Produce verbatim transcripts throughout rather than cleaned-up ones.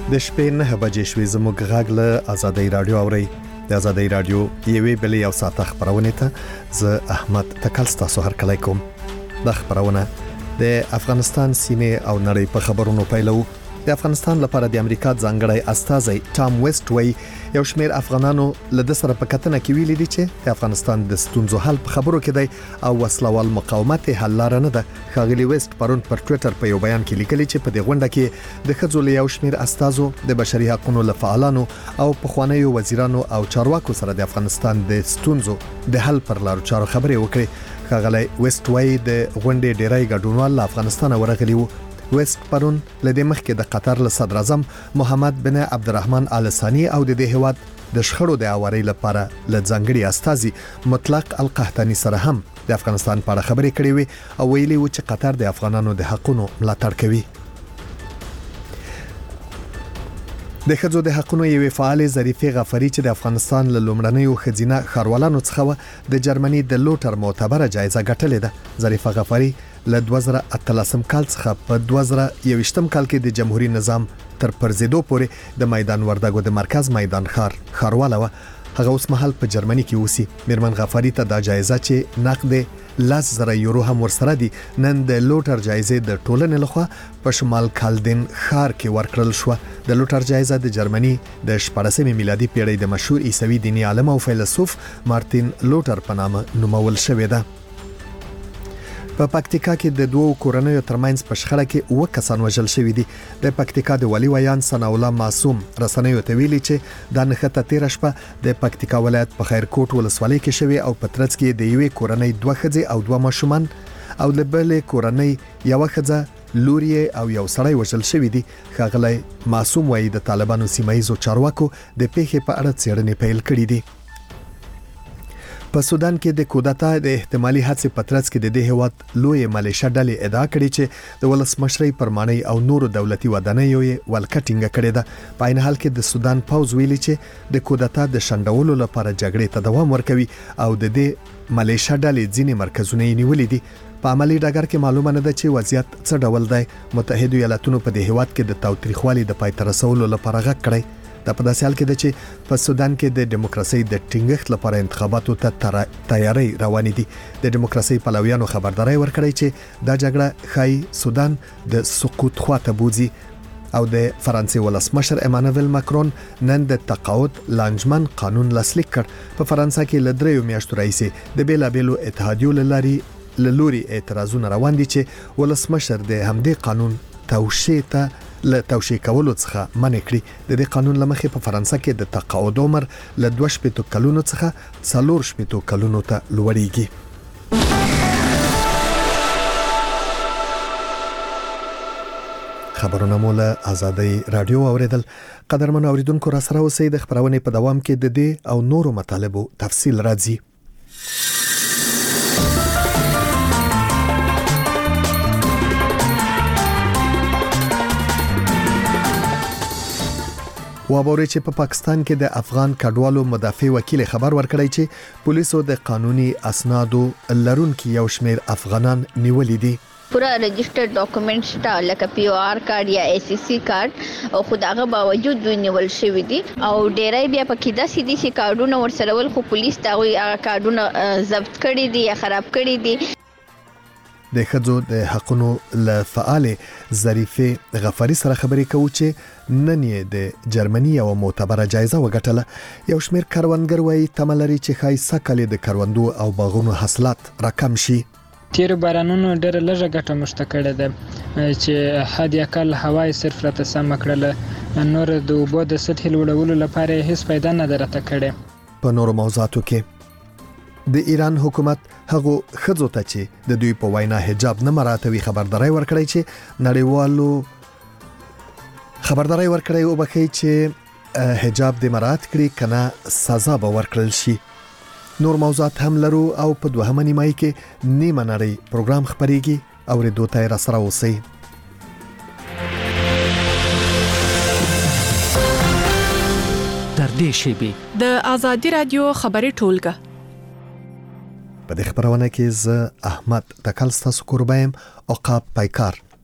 د شپې نه بجې شوې زموږ غږ له آزادۍ رادیو اوري د آزادۍ رادیو یوې بلې یو ساعت خبرونه ته زه احمد تکل تاسو هر کله کوم د خبرونه د افغانستان سیمه او نړۍ په خبرونو پیلو. د افغانستان لپاره د امریکا ځانګړی استازی ټام ویسټ وی یو شمېر افغانانو له د سره په کتنه کې ویلي دي چې د افغانستان د ستونزو حل په خبرو کې دی او وسلوال مقاومت حل لار نه ده. خاغلی ویسټ پرون پر ټوئیټر په یو بیان کې لیکلي چې په دې غونډه کې د خځو له یو شمېر استازو د بشري حقوقو لفعالانو او پخوانیو وزیرانو او چارواکو سره د افغانستان د ستونزو د حل پر لارو چارو خبرې وکړي. خاغلی ویسټ وی د غونډې ډیری ګډونوال له افغانستان ورغلي وو. ویسټ پرون لدې مخکې د قطر له صدر اعظم محمد بن عبدالرحمن آل ثانی او د دې هواد د شخړو د اواري لپاره ل ځانګړي استازي مطلق القحطاني سره هم د افغانستان په اړه خبرې کړې وي او ویلي و چې قطر د افغانانو د حقوقو ملاتړ کوي. د خځو د حقوقو یوې فعال ظریفه غفاری چې د افغانستان له لومړنیو خزینه خاروالانو څخه د جرمني د لوټر معتبره جایزه ګټلې ده. ظریفه غفاری له دوه زره اتلسم کال څخه په دوه زره یوویشتم کال کې د جمهوریت نظام تر پرزیدو پورې د میدان وردګو د مرکز میدان ښار خارواله و. هغه اوس مهال په جرمني کې اوسي. میرمن غفاری ته دا جایزه چې نقد لاس زره یورو هم ورسره دي نن د لوټر جایزه د ټولنې لخوا په شمال کالدن ښار کې ورکړل شو. د لوټر جایزه د جرمني د شپږمې میلادي پیړۍ د مشهور عیسوي دیني عالم او فیلسوف مارتین لوټر په نامه نومول شوې ده. په پکتیکا کې د دوو کورنیو ترمنځ په شخړه کې اوه کسان وژل شوي دي. د پکتیکا د والي ویان ثنا الله معصوم رسنیو ته ویلي چې د نښته تیر شپه د پکتیکا ولایت په خیرکوټ ولسوالۍ کې شوی او په ترڅ کې د یوې کورنۍ دوه ښځې او دوه ماشومان او د بلې کورنۍ یو ښځه لوري او یو سړی وژل شوی دي. خاغلی معصوم وایي د طالبانو سیمایي چارواکو د پیښې په اړه څېړنې پیل کړې دي. په سودان کې د کودتا د احتمالي هڅې پترڅ کې د دې هواد لوی ملیشیا ډلې ادعا کړې چې د ولسمشرۍ پرمانۍ او نورو دولتي ودانیو یې ولکټینګ کړې ده. په عین حال کې د سودان پوز ویلي چې د کودتا د شندولو لپاره جګړې ته دوام ورکوي او د دې ملیشیا ډلې ځینې مرکزونه یې نیولې دي. په عملی ډګر کې معلومه نه ده چې وضعیت څه ډول دی. متحده ایالاتونو په دې هواد کې د تاوتریخوالي د پای ته رسولو لپاره غږ کړی. دا په داسې حال کې ده چې په سودان کې د دیموکراسي د ټینګښت لپاره انتخاباتو ته تیاری روانې دي. د دیموکراسي پلویانو خبرداري ورکړی چې دا جګړه خای سودان د سقوط خواته بوزي او د فرانسې ولسمشر امانوئل ماکرون نن د تقاعد لانجمن قانون لاسلیک کړ. په فرانسې کې ل دریو میاشتو راځي د بیلابېلو اتحادیو لاري لوري اعتراضونه روان دي چې ولسمشر د همدې قانون توشیه ته له توشیه کولو څخه منع کړی. د دې قانون لمخې په فرانسې کې د تقاعد عمر له دوه شپېتو کلونو څخه څلور شپېتو کلونو ته لوړیږي. خبرونه مو له آزادۍ رادیو اوریدل. قدرمن اوریدونکو را سره اوسئ. د خبرونې په دوام کې د دې او نورو مطالبو تفصیل راځي. وابوري چې په پاکستان کې د افغان کډوالو مدافع وکیل خبر ورکړی چې پولیسو د قانوني اسنادو لرونکو یو شمېر افغانان نیولې دي. پورا رجسٹرڈ ډاکومېنټس تا لکه پی او آر کارت یا ای سی سی کارت او خداغه باوجود دوی نیول شوی دي او ډیرای بیا پکې داسې دي چې کارډونه ورسره ول خو پولیس دا وی کارډونه ضبط کړي دي یا خراب کړي دي. د خځو د حقوقو له فعال ظریفه غفاری سره خبرې کوي چې نن یې د جرمني یو معتبره جایزه وګټله. یو شمېر کروندګر وایي تملري چې خای سکلې د کروندو او باغونو حاصلات راکم شي. تیر بارانونو ډېر لږه ګټه مشته کړې ده چې حد اقل هوا یې صرف راته سم کړله. نور د اوبو د سطحې لوړولو لپاره هیڅ پیدا نه درته کړې. په نورو موضوعاتو کې د ایران حکومت هغه خځو ته چې د دوی په وینا حجاب نه مراتوي خبرداري ورکړی چې نړیوالو خبرداري ورکړی او بخي چې حجاب د مرات کړي کنه سزا به ورکړل شي. نور موضوعات هم لرو او په دوهمه نیمه کې نیمه نړۍ پروګرام خبريږي او ردو ته را سره اوسئ. تر دې شی د آزادۍ رادیو خبري ټولګه په دې خبرونه کې ز احمد تکل تاسو قربایم عقاب پایکار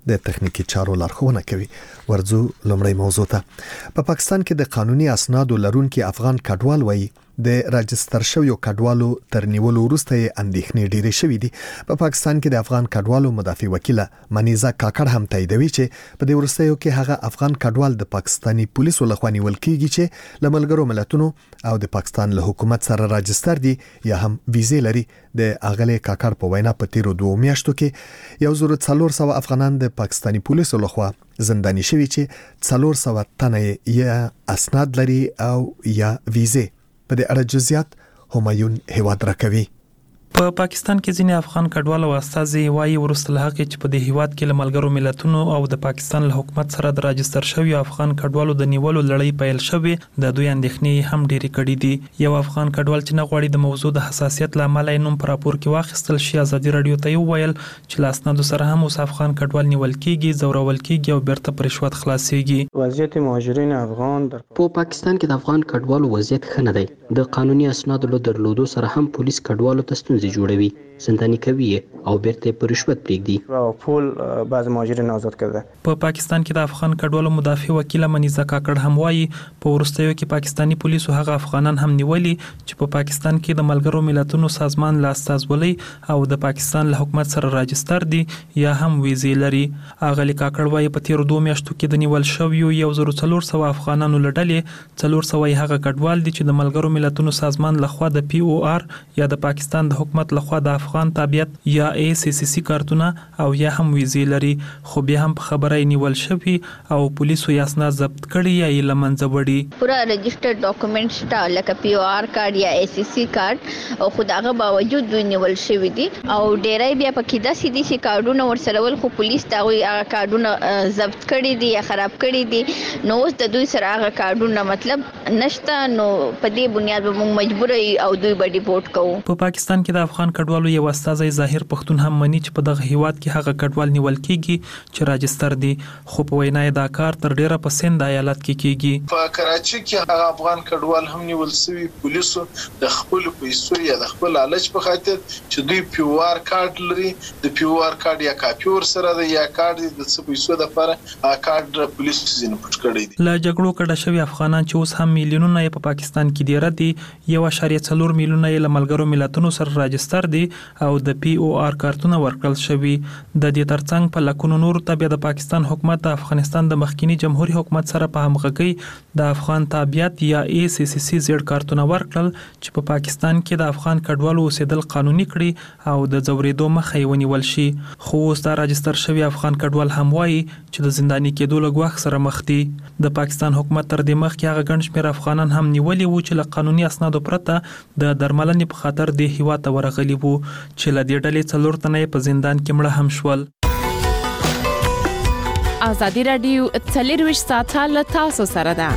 د تخنیکی چارو لارښوونه کوي. ورځو لومړی موضوع ته. په پاکستان کې د قانوني اسنادو لرونکي افغان کډوال وایي د راجستر شویو کډوالو تر نیولو وروسته یې اندېښنې ډېرې شوې دي. په پاکستان کې د افغان کډوالو مدافع وکیله منیزه کاکړ هم تاییدوي چې په دې وروستیو کې هغه افغان کډوال د پاکستاني پولیسو لخوا نیول کیږي چې له ملګرو ملتونو او د پاکستان له حکومت سره راجستر دي یا هم ویزې لري. د اغلی کاکړ په وینا په تیرو دوه میاشتو کې یو زر څلور سوه افغانان د پاکستاني پولیسو لخوا زنداني شوي چې څلور سوه تنه یا اسناد لري او یا ویزې. په دې اړه جزئیات همایون هیواد راکوي. په پا پاکستان کې ځینې افغان کډوال او استازي وایي وروسته له هغې چې په دې هیواد کې له ملګرو ملتونو او د پاکستان له حکومت سره د راجستر شوي افغان کډوالو د نیولو لړۍ پیل شوې، د دوی اندېښنې هم ډېرې کړې دي. یو افغان کډوال چې نه غواړي د موضوع د حساسیت له امله یې نوم په راپور کې واخیستل شي، ازادي راډیو ته وویل چې له اسنادو سره هم اوس افغان کډوال نیول کېږي، ځورول کېږي او بیرته په رشوت خلاصېږي. وضعیت مهاجرین افغان در په پاکستان کې د افغان کډوالو وضعیت ښه نه دی. د قانوني اسنادو له درلودو سره هم پولیس کډوالو ته ستونزې جوړوي، زنداني کوي او بیرته په رشوت پرېږدي او پول بعض مهاجرین آزاد کړه. په پاکستان کې د افغان کډوالو مدافع وکیله منیزه کاکړ هم وایي په وروستیو کې پاکستاني پولیسو هغه افغانان هم نیولي چې په پاکستان کې د ملګرو ملتونو سازمان له استازولۍ او د پاکستان له حکومت سره راجستر دي یا هم ویزې لري. اغلی کاکړ وایي په تیرو دوه میاشتو کې د نیول شویو یو زر څلور سوه افغانانو له ډلې څلور سوه یې هغه کډوال دي چې د ملګرو ملتونو سازمان لخوا د پی او آر یا د پاکستان د حکومت لخوا د افغان تابعیت یا ای سی سی سی کارتونه او یا هم ویزې لري، خو بیا هم په خبره نیول شوي او پولیسو یې اسناد ضبط کړي یا یې له منځه وړي. پورا رجسټرډ ډاکومنټ شته لکه پی او آر کارت یا ای سی سی کارت، او خو دغه باوجود دوی نیول شوي دي او ډیری بیا پکې داسې دي چې کارډونه ورسره ول خو پولیس دا غوي هغه کارډونه ضبط کړي دي یا خراب کړي دي، نو اوس د دوی سره هغه کارډونه مطلب نشته، نو په دې بنیاد به موږ مجبور یو او دوی به ډیپورټ کوو. په پاکستان کې د افغان کډوالو یو استازی ظاهر پښتون هم مني چې په دغه هیواد کې هغه کډوال نیول کیږي چې راجستر دي، خو په وینا یې دا کار تر ډیره په سند ایالت کې کیږي. په کراچي کې هغه افغان کډوال هم نیول شوي پولیسو د خپل پیسو یا د خپل لالچ په خاطر چې دوی پی او آر کارت لري، د پی او آر کارت یا کاپي ور سره د یا کارت د څه پیسو د لپاره هغه کارت پولیسو ځین پټ کړی دي. له جګړو کډه شوي افغانان چې اوس هم میلیونونه په پاکستان کې ډیره دي، یو اشاریه څلور میلیونه یې له ملګرو ملتونو سره راجستر دي او د پی او آر کارتونه ورکړل شوي. د دې ترڅنګ په لکونو نور تابع د پاکستان حکومت د افغانستان د مخکینی جمهوریت حکومت سره په همغږي د افغان تابعیت یا ای سی سی سی زیړ کارتونه ورکړل چې په پاکستان کې د افغان کډوالو اوسېدل قانوني کړي او د ځورېدو مخه یې ونیول شي. خو اوس دا راجستر شوي افغان کډوال هم وایي چې د زنداني کېدو له ګواښ سره مخ دي. د پاکستان حکومت تر دې مخکې هغه ګڼ شمېر افغانان هم نیولي وو چې له قانوني اسنادو پرته د درملنې په خاطر د هیواد ته ورغلي وو، چې له دې ډلې څلور تنه په زندان کې مړه هم شول. ازادي راډیو څلرویشت ساعته له تاسو سره ده.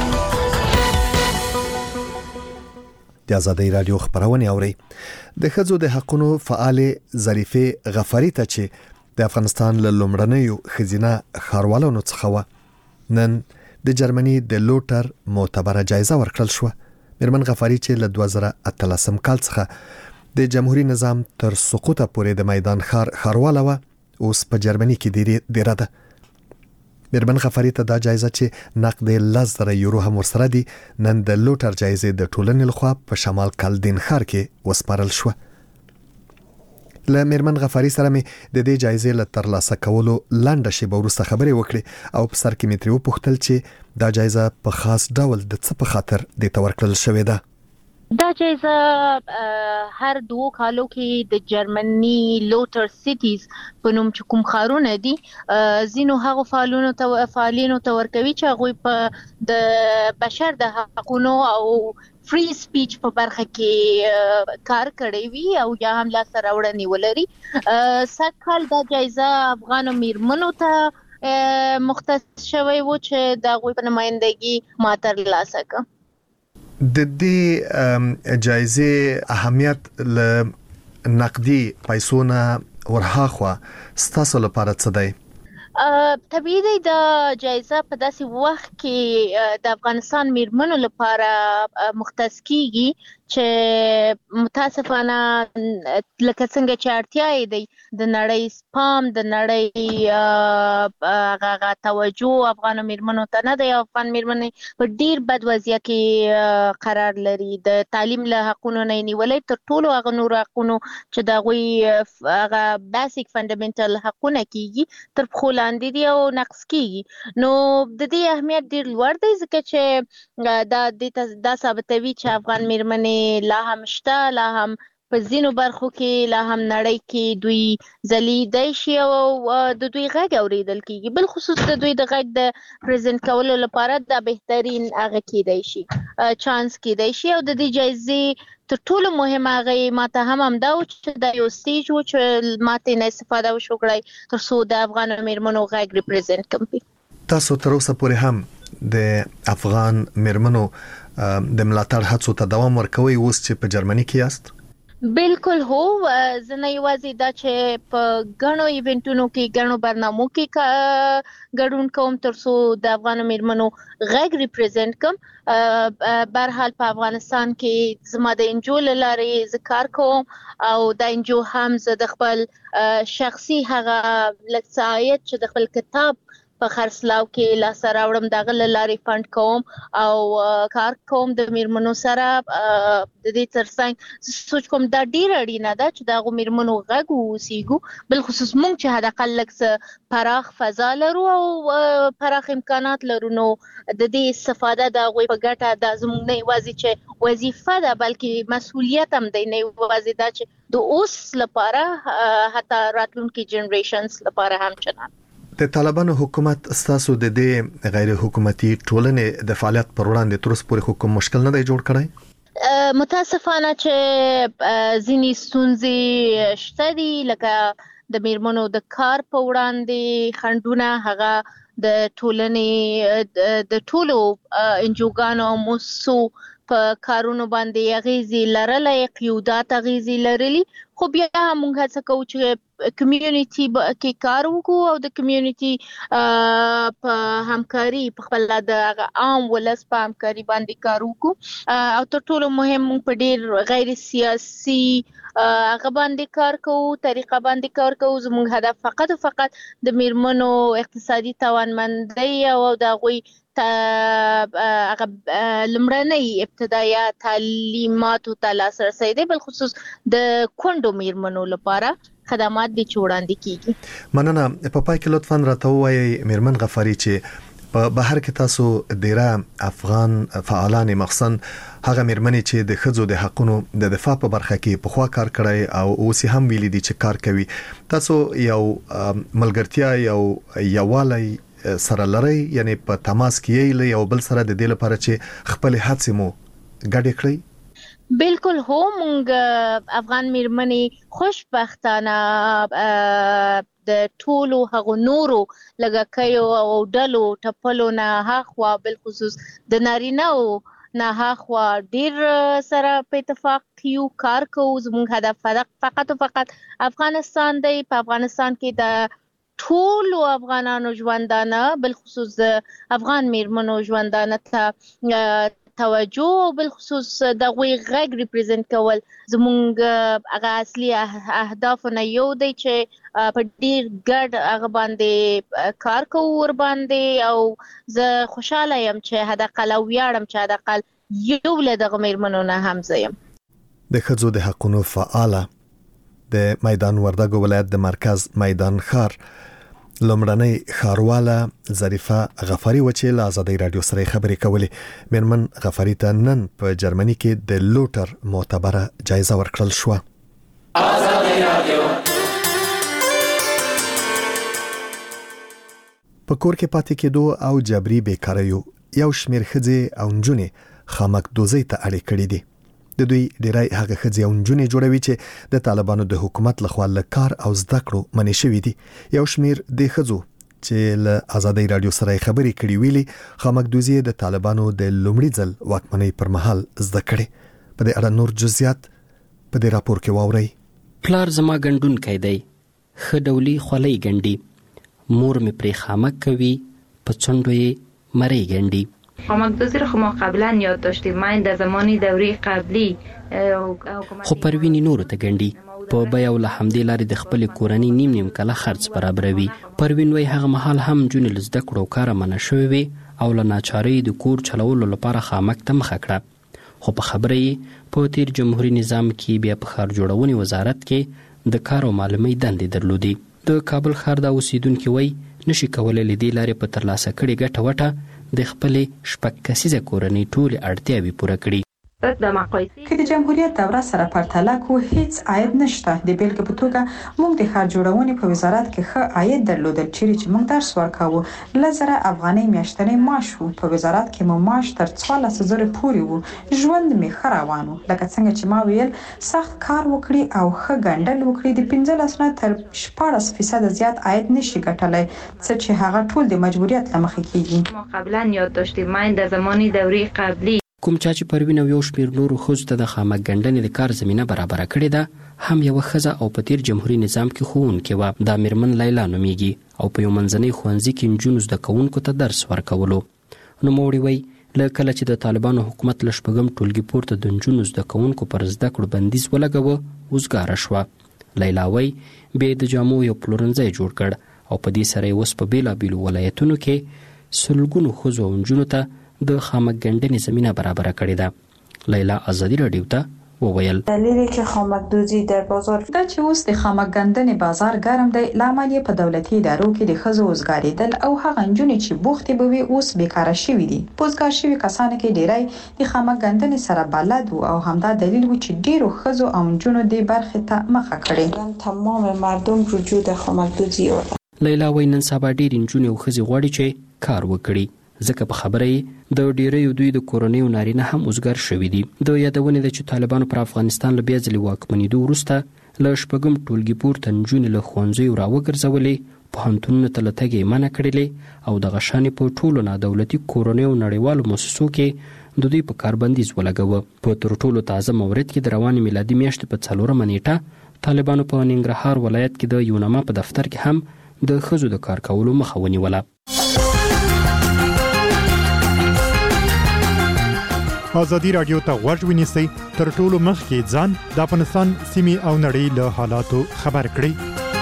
د ازادي راډیو خبرونه اوري. د ښځو د حقوقو فعال ظریفه غفاری ته چې د افغانستان له لومړنیو ښځینه ښاروالانو څخه و، نن د جرمني د لوټر معتبره جایزه ورکړل شو. میرمن غفاری چې له دوه زره اتلسم کال څخه د جمهوریت نظام تر سقوطه پورې د میدان ښار ښارواله و، اوس په جرمني کې ډیره ده. میرمن غفاری ته دا جایزه چې نقد لس زره یورو هم ورسره دي، نن د لوټر جایزې د ټولنې لخوا په شمال کالدین ښار کې وسپارل شو. له میرمن غفاری سره مې د دې جایزې له ترلاسه کولو لنډه شیبه وروسته خبرې وکړې او په سر کې مې ترې وپوښتل چې دا جایزه په خاص ډول د څه په خاطر دې ته ورکړل شوې ده. دا جایزه هر دوه کالو کې د جرمني لوټر سیټیز په نوم چې کوم ښارونه دي زینو هغه فعالونو ته فعالینو ته ورکوي چې هغوی په د بشر د حقوقو او فری سپیچ په برخه کې کار کړی وي او یا هم لاسته راوړنې ولري. سږکال دا جایزه افغانو میرمنو ته مختص شوی و چې د هغوی په نمایندګي ما ترلاسه کړه. د دې جایزې اهمیت له نقدي پیسو نه ورهاخوا ستاسو لپاره څه دی؟ طبیعي دی د جایزه په داسې وخت کې د افغانستان میرمنو لپاره مختص کیږي چې متاسفانه لکه څنګه چې اړتیا یې دی د نړۍ سپام د نړۍ هغه توجه افغان میرمنو ته نه دی. افغان میرمنې په ډیر بد وضعیت کې قرار لري. د تعلیم له حقونو نه نیولې تر ټولو هغه نور حقونو چې د غوي هغه بیسیک فندامنټل حقونه کیږي تر پخو لاندې دي او نقص کیږي. نو د دې اهمیت ډیر لوړ دی ځکه چې دا دا ثابتوي چې افغان میرمنې لا هم شته، لا هم په ځینو برخو کې لا هم نړۍ کې دوی ځلیدای شي او د دوی غږ اوریدل کیږي. بل خصوص د دوی د غږ د پریزنټ کولو لپاره دا بهترین هغه کیدای شي چانس کیدای شي. او د دې جایزې تر ټولو مهمه هغه ماته هم هم دا چې دا یو سټیج و چې ماته نه استفاده وشو کړای تر څو د افغان میرمنو غږ ریپرزنټ کړي. تاسو تر اوسه پورې هم د افغان میرمنو د ملاتړ هڅو ته دوام ورکوي اوس چې په جرمني کې یاست؟ بالکل هو. زه نه یوازې دا چې په غنو ایونټونو کې غنو برنامو کې ګډون کوم تر څو د افغان میرمنو غږ ریپرزنټ کوم. برحال په افغانستان کې زما د انجو لارې ذکر کوم او د انجو هم زه د خپل شخصي هغه لکسایت چې د خپل کتاب په خرڅلاو کې لا سره وړم دغه لارې فند کوم او کار کوم د میرمنو سره. د دې ترڅنګ سوچ کوم دا ډیر اړینه ده چې دا میرمنو غږ وسیګو، بل خصوص مونږ چې هدا کلک پراخ فضا لرو او پراخ امکانات لرو. نو د دې استفاده دا غوي په ګټه د زموږ نه یوازې چې وظیفه ده بلکې مسؤلیت هم دی، نه یوازې دا چې د اوس لپاره حتی راتلونکي جنریشنز لپاره هم چنان. د طالبانو حکومت ستاسو د دې غیر حکومتي ټولنې د فعالیت پر وړاندې تر اوسه پورې حکم مشکل نه دی جوړ کړی؟ متاسفانه چې ځینې ستونزې شته دي، لکه د میرمنو د کار په وړاندې خنډونه، هغه د ټولنې د ټولو انجوګانو او مؤسسو په کارونو باندې اغیزې لرلې، قیودات اغیزې لرلې. خو بیا هم موږ هڅه کوو چې کمیونټي کې کار وکړو او د کمیونټي په همکاري په خپل د عام ولس په همکاري باندې کار وکړو. او تر ټولو مهم موږ په ډیر غیر سیاسي هغه باندې کار کوو، طریقه باندې کار کوو. زموږ هدف فقط او فقط د میرمنو اقتصادي توانمندۍ او د غوي هغه لمړنۍ ابتدایي تعلیماتو ته لاسرسی دی، بل خصوص د کونډو میرمنو لپاره خدمات دي چې وړاندې کیږي. مننه. په پای کې لطفاً راته ووایئ میرمن غفاری چې په بهر کې تاسو ډیره افغان فعالان مخصوصاً هغه میرمنې چې د ښځو د حقونو د دفاع په برخه کې په خوا کار کړی او اوس هم ویلي دي چې کار کوي، تاسو یو ملګرتیا یو یووالی سره لري، یعنی په تماس کې یې یو بل سره د دې لپاره چې خپل هڅې مو ګډې کړئ؟ بالکل هو. مونږ افغان میرمنې خوشبختانه د ټولو هغو نورو لږکیو او ډلو ټپلو نه هاخوا بل خصوص د نارینه‌و نه هاخوا ډیر سره په اتفاق یو کار کوو. زموږ هدف فقط او فقط افغانستان دی. په افغانستان کې د ټولو افغانانو ژوندانه بل خصوص د افغان میرمنو ژوندانه ته توجه او بل خصوص د غوي غږ ریپرزنټ کول زموږ هغه اصلي اهداف نه یو دی چې په ډیر ګډ هغه باندې کار کوو ور باندې. او زه خوشاله یم چې حداقل ویاړم چې حداقل یو له دغه میرمنو نه هم زم. د ښځو د حقونو فعاله د میدان وردګو ولایت د مرکز میدان ښار لومړنۍ ښارواله ظریفه غفاری و چې له آزادۍ رادیو سره خبرې کولې. میرمن غفاری ته نن په جرمني کې د لوټر معتبره جایزه ورکړل شو. آزادۍ رادیو په کور کې پاتې کېدو او جبري بیکاریو یو شمېر ښځې او نجونې خامکدوزۍ ته اړې کړې دي. د دوی ډیری هغه ښځې او نجونې جوړوي چې د طالبانو د حکومت لخوا له کار او زده کړو منع شوي دي. یو شمېر د ښځو چې له آزادۍ رادیو سره خبرې کړې ویلي خامکدوزي د طالبانو د لومړي ځل واکمنۍ پر مهال زده کړې. په دې اړه نور جزئیات په دې راپور کې واورئ. پلار زما ګندونکی دی، ښه ډولي خولۍ ګنډي، مور مې پرې خامک کوي، په څنډو یې مرۍ ګنډي. خامک‌دوزی رو ما قبلا یاد داشتیم. من در زمان دوره قبلی خو پروین نور ته ګنډي په بیا ول حمدې لارې د خپل کورنۍ نیم نیم کله خرڅ برابروي. پروین وای هغه مهال هم جون لزده کړو کار منه شوی وي او له ناچارۍ د کور چلولو لپاره خامک ته مخه کړه. خو په خبرې په تیر جمهوریت نظام کې بیا په ښار جوړونې وزارت کې د کار او معلومي دندې درلودي. د کابل ښار د اوسیدونکو وای نشي کولای لیدې لارې په ترلاسه کړي ګټه وټه د خپل شپږ کسیزه کورنۍ ټول اړتیاوي پوره کړي. که د جمهوریت دوره سره پرتله کو هیڅ عاید نشته. د بیلګې په توګه موږ د ښار جوړونې په وزارت کې ښه عاید درلودل چې موږ درس ورکاوه. لزره افغانۍ میاشتنی معاش وو. په وزارت کې مو معاش تر څوارلس زره پورې وو. ژوند می ښه روان وو. لکه څنګه چې ما ویل سخت کار وکړي او ښه ګڼډل وکړي د پنځلس نه تر شپاړس فیصد زیات عاید نشي ګټلای څه چې هغه ټول د مجبوریت لمخې کیږي. ما قبلا یاد داشتیم من در زمان دوره قبلی کوم چا چې پروین او یو شمیر نورو ښځو ته د خامک ګنډنې د کار زمینه برابره کړې ده هم یو ښځه او په تیر جمهوریت نظام کې ښوونکې وه. دا میرمن لیلا نومیږي او په یو منځنۍ ښوونځي کې نجونو زده کوونکو ته درس ورکولو. نوموړې وایي له کله چې د طالبانو حکومت له شپږم ټولګي پورته د نجونو زده کوونکو پر زده کړو بندیز ولګوه وزګاره شوه. لیلا وایي بیا د جامو یو پلورنځی جوړ کړ او په دې سره یې اوس په بېلابېلو ولایتونو کې سلګونو ښځو او نجونو ته د خامک ګنډنې زمینه برابره کړې ده. لیلا ازادي راډیو ته وویل دلیلی که خامک دوزی در بازار دا چې اوس د خامک ګنډنې بازار ګرم دی لامل یې په دولتي ادارو کې د ښځو وزګارېدل او هغه نجونې چې بوختې به وي اوس بیکاره شوي دي. په وزګار شوي کسانو کې ډیری د خامک ګنډنې سره بلد وو او همدا دلیل و چې ډیرو ښځو او نجونو دې برخې ته مخه کړې. تمام مردم رجوع د خامک دوزی وکړه. لیلا وایي نن سبا ډېرې نجونې او ښځې غواړي چې کار وکړي ځکه په خبره یې د ډیریو دوی د کورنیو نارینه هم وزګار شوي دي. د یادونې ده چې طالبانو پر افغانستان له بیا ځلې واکمنېدو وروسته له شپږم ټولګي پورته نجونې له ښوونځیو راوګرځولې، پوهنتونونو ته له تګ یې منع کړلې او دغه شانې په ټولو نادولتي کورنیو نړیوالو مؤسسو کې د دوی په کار بندیز ولګوه. په تر ټولو تازه مورد کې د روانې میلادي میاشتې په څلورمه نیټه طالبانو په ننګرهار ولایت کې د یونما په دفتر کې هم د ښځو د کار کولو مخه ونیوله. ازادي راډیو ته غوږ ونیسئ تر ټولو مخکې ځان د افغانستان سیمې او نړۍ له حالاتو خبر کړئ.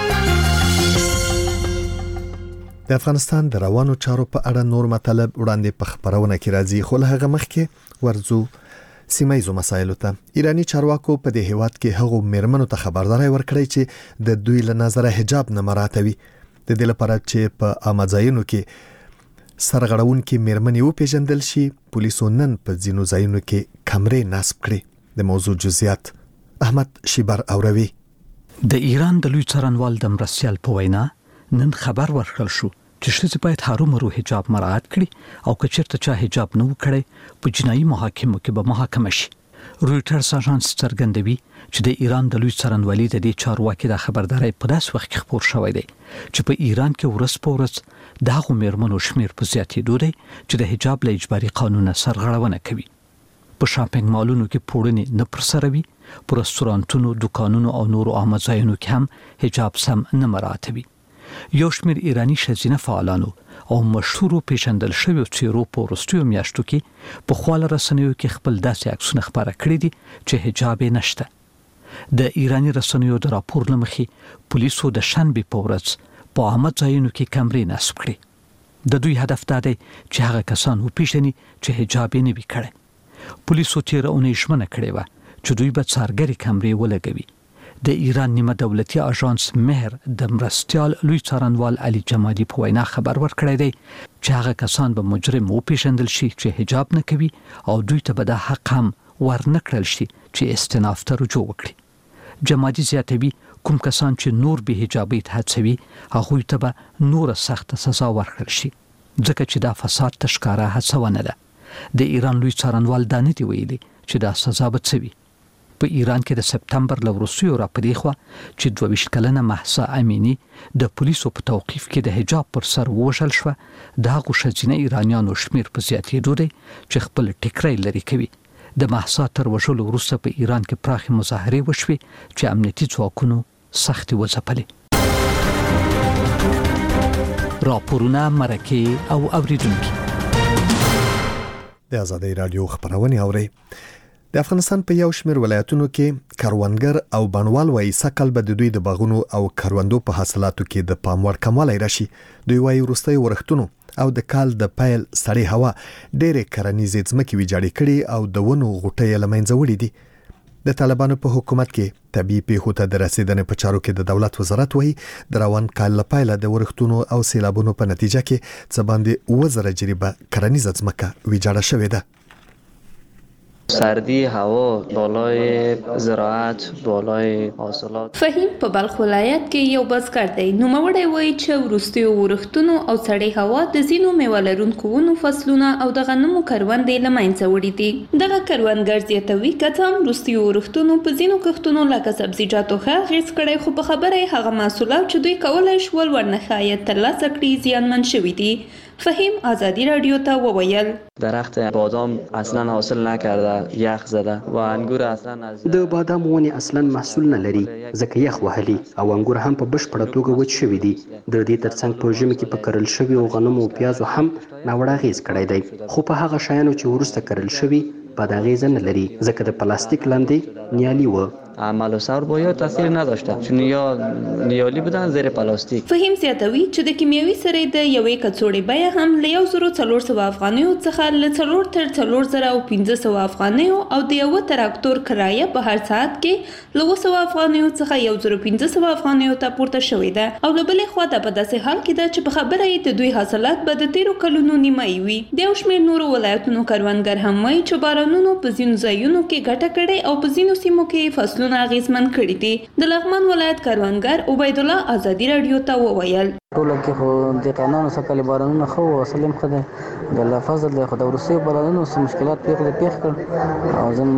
د افغانستان د روانو چارو په اړه نور مطلب وړاندې په خبرونه کې راځي خو له هغه مخکې ورځو سیمایي مسایلو ته. ایرانی چارواکو په دې هیواد کې هغو میرمنو ته خبرداري ورکړې چې د دوی له نظره حجاب نه مراعاتوي د دې لپاره چې په امازایونو کې سرغړون کې میرمنې و پیژندل شي. پولیسو نن په ځینو ځایونو کې کمرې نصب کړې. د موضوع جزئیات احمد شیبر اوروي. د ایران د لوی څارنوال د مرستیال په وینا نن خبر ورکړل شو چې ښځې باید هرومرو حجاب مراعات کړي او که چېرته چا حجاب نه وکړي په جنایي محاکمو کې به محاکمه شي. رویټرز اژانس څرګندوي چې د ایران د لوی څارنوالۍ د دې چارواکي د خبرداري په داس وخت کې خبر شوی دی چې په ایران کې ورځ په ورځ د هغو میرمنو شمیر په زیاتېدو دی چې د حجاب له اجباري قانونه سرغړونه کوي. په شاپینګ مالونو کې پوړنې نه پرسروي، په رستورانتونو، دکانونو او نورو عامه ځایونو کې هم حجاب سم نه مراعاتوي. یو شمیر ایرانی ښځینه فعالانو او مشهورو پیژندل شویو څیرو په وروستیو میاشتو کې په خواله رسنیو کې خپل داسې عکسونه خپاره کړي دي چې حجاب یې نشته. د ایرانی رسنیو د راپور له مخې پولیسو د شنبې په ورځ په عامه ځایونو کې کمرې نصب کړې. د دوی هدف دا دی چې هغه کسان وپیژني چې حجاب یې نه وي کړی. پولیسو تیره اونۍ ژمنه کړې وه چې دوی به څارګرې کمرې ولګوي. د ایران نیمه دولتي اژانس مهر د مرستیال لوی څارنوال علي جمادي په وینا خبر ورکړی دی چې هغه کسان به مجرم وپیژندل شي چې حجاب نه کوي او دوی ته به دا حق هم ورنه کړل شي چې استناف ته رجوع وکړي. جمادي زیاتوي کوم کسان چې نور به حجابي ته هڅوي هغوی ته به نور سخت سزا ورکړل شي ځکه چې دا فساد ته ښکاره هڅونه ده. د ایران لوی څارنوال دا نه دی ویلي چې دا سزا به څه وي. په ایران کې د سپتمبر له وروستیو راپدې خوا چې دوه ویشت کلنه مهسا امینی د پولیسو په توقیف کې د حجاب پر سر ووژل شوه. د هغو ښځینه ایرانیانو شمیر په زیاتېدو دی چې خپل ټیکری لرې کوي. د مهسا تر وژلو وروسته په ایران کې پراخې مظاهرې وشوې چې امنیتي ځواکونو سختې وځپلې. راپورونه، مرکې او اوریدونکي د ازادي رادیو خبرونه اوري. د افغانستان په یو شمېر ولایتونو کې کاروانګر او بڼوال وایي سکل به د دوی د باغونو او کاروندو په حاصلاتو کې د پام وړ کموالی راشي. دوی وایي وروستي ورښتونو او د کال د پیل سړې هوا ډېرې کرنیزې ځمکې ویجاړې کړي او د ونو غوټۍ له منځه وړي دي. د طالبانو په حکومت کې طبيعي پیښو ته د رسیدنې په چارو کې د دولت وزارت وایي د روان کال له پیله د ورښتونو او سیلابونو په نتیجه کې څه باندې اوه زره جریبه کرنیزه ځمکه ویجاړه شوې ده. سردی هوا بالای زراعت بالای حاصلات. فهیم په بلخ ولایت کې یو بزګر دی. نو مړی وایي چې وروستي ورښتونو او سړې هوا د ځینو میوه لرونکو ونو فصلونه او د غنمو کروندې له منځه وړي دي. دغه کروندګر زیاتوي که څه هم وروستي ورښتونو په ځینو کښتونو لکه سبزیجاتو ښه اغېز کړی، خو په خبره یې هغه محصولات چې دوی کولی شول ورنه عاید ترلاسه کړي زیانمن شوي دي. فهیم آزادی رادیو ته وویل درخت بادام اصلا حاصل نکرده، یخ زده و انگور اصلا از د بادام ونې اصلا محصول نه لري ځکه یخ وهلي او انګور هم په بشپړه توګه وچ شوي دي. د دې ترڅنګ په ژمي کې په کرل شوي او غنمو او پیازو هم ناوړه اغېز کړی دی، خو په هغه شیانو چې وروسته کرل شوي بد اغېزه نه لري ځکه د پلاستیک لاندې نیالي و. عمل و سر با یا تاثیر نداشته چون یا نیالی بودن زیر پلاستیک. فهیم زیاتوي چې د کیمیاوي سرې د یوې کڅوړې بیه هم له یو زرو څلور سوه افغانیو څخه له څلور تر څلور زره او پنځه سوه افغانیو او د یوه تراکتور کرایه په هر ساعت کې له اوه سوه افغانیو څخه یو زرو پنځه سوه افغانیو ته پورته شوې ده. او له بلې خوا دا په داسې حال کې ده چې په خبره یې د دوی حاصلات به د تیرو کلونو نیمایي وي. د یو شمېر نورو ولایتونو کروندګر هم وایي چې بارانونو په ځینو ځایونو کې ګټه کړې او په ځینو سیمو کې فصلونه اغېزمن کړي دي. د لغمان ولایت کروندګر عبید الله آزادی رادیو ته وویل ټول کې خو د قانون سره بارانونه خو وسلم خده د الله فضل له خدای ورسي بارانونه سم مشکلات پیښ پیښ کړ او زمون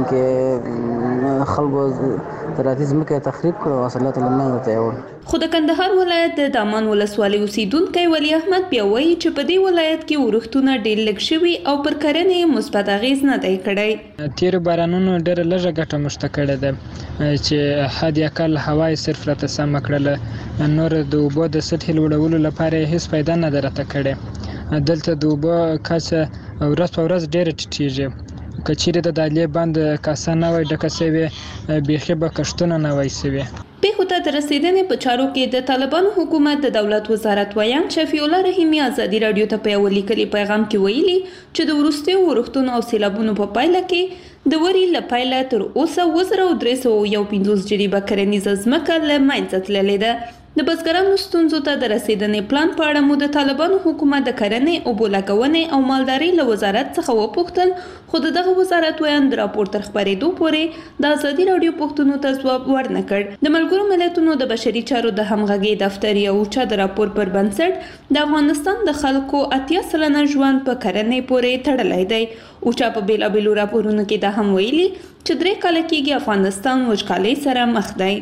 کې خلکو تراتیز مکه تخریب کړ او حاصلات لمنه ته یو. خو د کندهار ولایت د دامان ولسوالۍ اوسیدونکو ولی احمد بیا وایي چې په دې ولایت کې ورښتونه ډېر لږ شوي او پر کرنې مثبت اغېز نه دی کړی. تیر بارانونو ډېره لږه ګټه مشته کړې ده چې حد اقل هوا یې صرف راته سمه کړله، نور د اوبو د سطحې لوړولو لپاره یې هیڅ پیدا نه ده راته کړې. دلته د اوبو کچه ورځ په ورځ ډېره ټیټېږي. که چیرې د دالې بند کاسه نه وای ډکه سوې بیخي به کښتونه نه وای سوې. پیښو ته د رسیدنې په چارو کې د طالبانو حکومت د دولت وزارت ویان شفیع الله رحیمي آزادي رادیو ته په یو لیکلي پیغام کې ویلي چې د وروستیو ورښتونو او سیلابونو په پایله کې د وري له پیله تر اوسه اوه زره درې سوه یو پنځوس جریبه کرنیزه ځمکه له منځه تللې ده. د بزګرانو ستونزو ته د رسیدنې پلان په اړه مو د طالبانو حکومت د کرنې، اوبو لګونې او مالدارۍ له وزارت څخه وپوښتل، خو د دغه وزارت ویان د راپور تر خپرېدو پورې د ازادي رادیو پوښتنو ته ځواب ورنه کړ. د ملګرو ملتونو د بشري چارو د همغږۍ دفتر یو اوچا د راپور پر بنسټ د افغانستان د خلکو اتیا سلنه ژوند په کرنې پورې تړلی دی. اوچا په بیلابیلو راپورونو کې دا هم ویلي چې درې کاله کېږي افغانستان وچکالۍ سره مخ دی.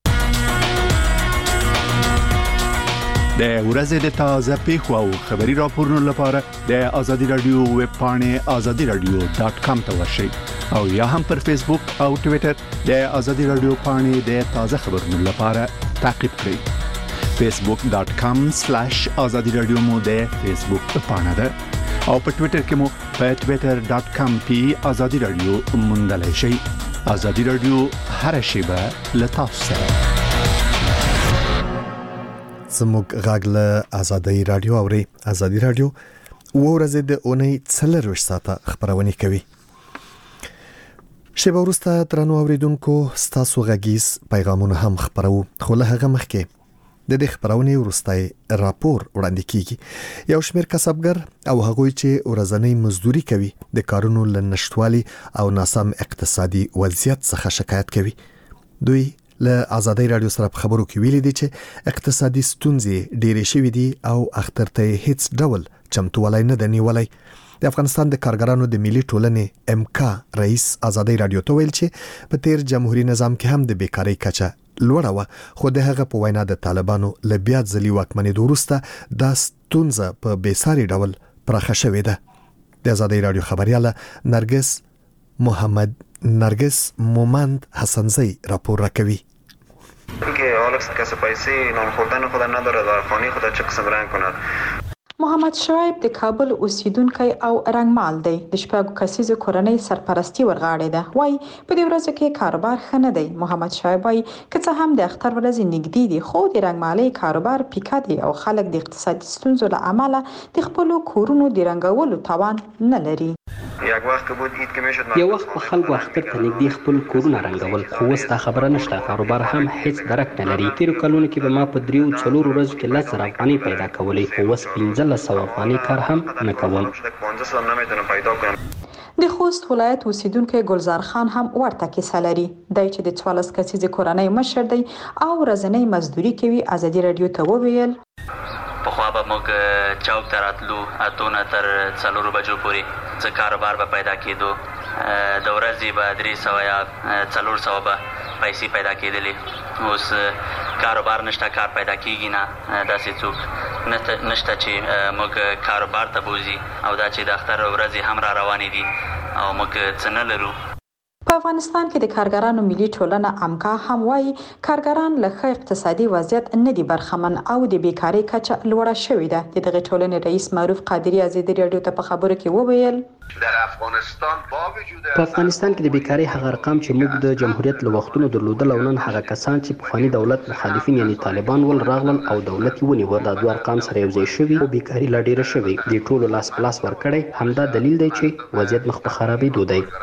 د ورځې د تازه پیښو او خبري راپورونو لپاره د ازادي رادیو ویب پاڼې ازادي رادیو ډاټ کام ته ورشئ او یا هم پر فیسبوک او ټوئیټر د ازادي رادیو پاڼې د تازه خبرونو لپاره تعقیب کړئ. فیسبوک ډاټ کام سلیش ازادي رادیو مو د فیسبوک پاڼه ده او په ټوئیټر کې مو په ټوئیټر ډاټ کام پی ازادي رادیو موندلای شئ. ازادي رادیو هر شیبه له تاسو سره. زموږ غږ له ازادي رادیو اوري. ازادي رادیو ورځې د اونۍ څلرویشت ساعته خبرونه کوي. شیبه وروسته ترانو اوریدونکو ستاسو غږیز پیغامونه هم خبرو، خو له هغه مخکې د دې خبرونې وروستای راپور وړاندې کیږي. یو شمېر کسبګر او هغوی چې ورځنی مزدوري کوي د کارونو له نشټوالي او ناسم اقتصادي وضعیت څخه شکایت کوي. دوی له ازادي رادیو سره په خبرو کې ویلي دي چې اقتصادي ستونزې ډېرې شوې دي او اختر ته هیڅ ډول چمتووالی نه دی نیولی. د افغانستان د کارګرانو د ملي ټولنې امکا رئیس ازادي رادیو ته ویل چې په تیر جمهوریت نظام کې هم د بیکاری کچه لوړه وه، خو د هغه په وینا د طالبانو له بیا ځلي واکمنېدو وروسته دا ستونزه په بېساري ډول پراخه شوې ده. د ازادي رادیو خبریاله نرګس محمد نرگس مومند حسنزی راپور راکوي. که حالا کسی پیسی نان خوردن خود نداره در خانه خود چه قسم رنگ کند. محمد شعیب د کابل اوسیدونکی او رنګمال دی. د شپږو کسیزو کورنۍ سرپرستی ورغاړې ده. وای په دې ورځو کې کاروبار ښه نه دی. محمد شعیب وای که څه هم د اختر ورځې نږدې دي خو د رنګمالۍ کاروبار پیکه دی او خلک د اقتصادي ستونزو له امله د خپلو کورونو د رنګولو توان نه لري. یو وخت په خلکو اختر ته نږدې خپل کورونه رنګول خو اوس دا خبره نشته. کاروبار هم هیڅ درک نه لري. تیرو کلونو کې به ما په دریو څلورو ورځو کې لس زره افغانۍ پیدا کولې خو اوس پنځلس سوه افغانۍ کار هم نه کوم. د خوست ولایت اوسیدونکی ګلزار خان هم ورته کیسه لري. دی چې د څوارلس کسیزې کورنۍ مشر دی او ورځنۍ مزدوري کوي. ازادي راډیو ته وویل پخوا به موږ چوک ته راتلو اتو نه تر څلورو بجو پورې څه کاروبار به پیدا کېدو. د ورځې به درې سوه یا څلور سوه به پیسې پیدا کېدلې. اوس کاروبار نشته، کار پیدا کېږي نه. داسې څوک نشته چې موږ کاروبار ته بوځي او دا چې د اختر ورځې هم را روانې دي او موږ څه نه لرو. په افغانستان کې د کارګرانو ملي ټولنه امکا هم وایي کارګران له ښه اقتصادي وضعیت نه دي برخمن او د بیکارۍ کچه لوړه شوې ده. د دغه ټولنې رئیس معروف قادری ازادي راډیو ته په خبرو کې وویل په افغانستان کې د بیکارۍ هغه ارقام چې موږ د جمهوریت له وختونو درلودل او نن هغه کسان چې پخواني دولت مخالفین یعنی طالبان ول راغلل او دولت یې ونیو دا دوه ارقام سره یو ځای شوي او بیکاري لا ډیره شوې. د ټولو لاس په لاس ورکړی همدا دلیل دی چې وضعیت مخ په خرابېدو دی.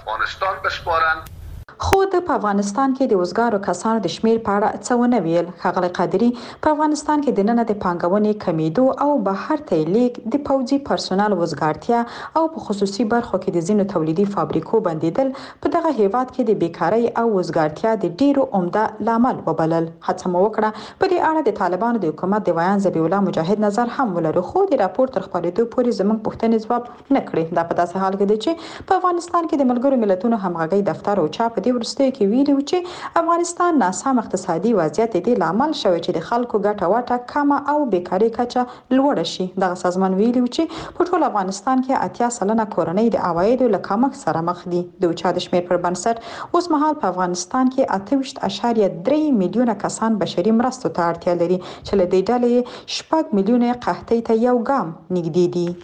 خو د په افغانستان کې د وزګارو کسانو د شمیر په اړه څه ونه ویل. ښاغلی قادري په افغانستان کې د نن د پانګونې کمیدو او بهر ته لیک د پوځي پرسونل وزګارتیا او په خصوصي برخو کې د ځینو تولیدي فابریکو بندیدل په دغه هیواد کې د بیکارۍ او وزګارتیا د ډیرو عمده لامل وبلل. هڅه مو وکړه په دې اړه د طالبانو د حکومت د ویان ذبیح الله مجاهد نظر هم ولرو خو د راپور تر خپرېدو پورې زموږ پوښتنې ځواب نه کړې. دا په داسې حال کې دی چې په افغانستان کې د ملګرو ملتونو همغږۍ دفتر او چا په دې وروستیو کې ویلي و چې افغانستان ناسم اقتصادي وضعیت دې لامل شوی چې د خلکو ګټه واټه کمه او بیکاري کچه لوړه شي. دغه سازمان ویلي و چې په ټول افغانستان کې اتیا سلنه کورنۍ د عوایدو له کمښت سره مخ دي. د اوچا د شمیر پر بنسټ اوس مهال په افغانستان کې اته ویشت اعشاریه درې میلیونه کسان بشري مرستو ته اړتیا لري چې له دې ډلې شپږ میلیونه قحطۍ ته یو ګام نږدې دي.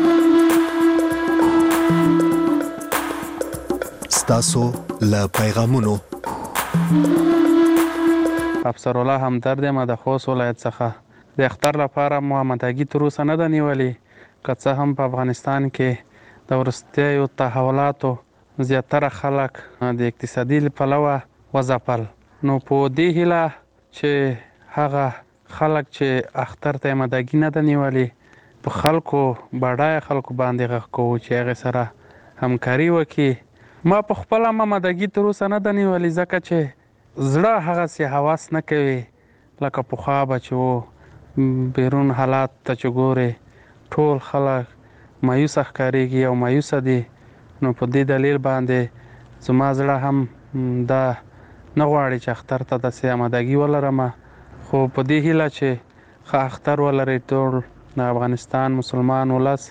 ستاسو له پیغامونو افسر الله همدرد یم د خوست ولایت څخه. د اختر لپاره مو امادګي تر اوسه نه ده نیولې. که څه هم په افغانستان کې د وروستیو تحولاتو زیاتره خلک د اقتصادي پلوه وځپل، نو په دې هیله چې هغه خلک چې اختر ته امادګي نه ده نیولې په خلکو بډایه خلکو باندې غږ کوو چې هغې سره همکاري وکړي. ما په خپله هم امادګي تر اوسه نه ده نیولې ځکه چې زړه هغسې حواس نه کوي لکه پخوا به چې و. بیرون حالات ته چې ګورې ټول خلک مایوسه ښکارېږي او مایوسه دي. نو په دې دلیل باندې زما زړه هم دا نه غواړي چې اختر ته داسې امادګي ولرم، خو په دې هیله چې ښه اختر ولري ټول د افغانستان مسلمان ولس.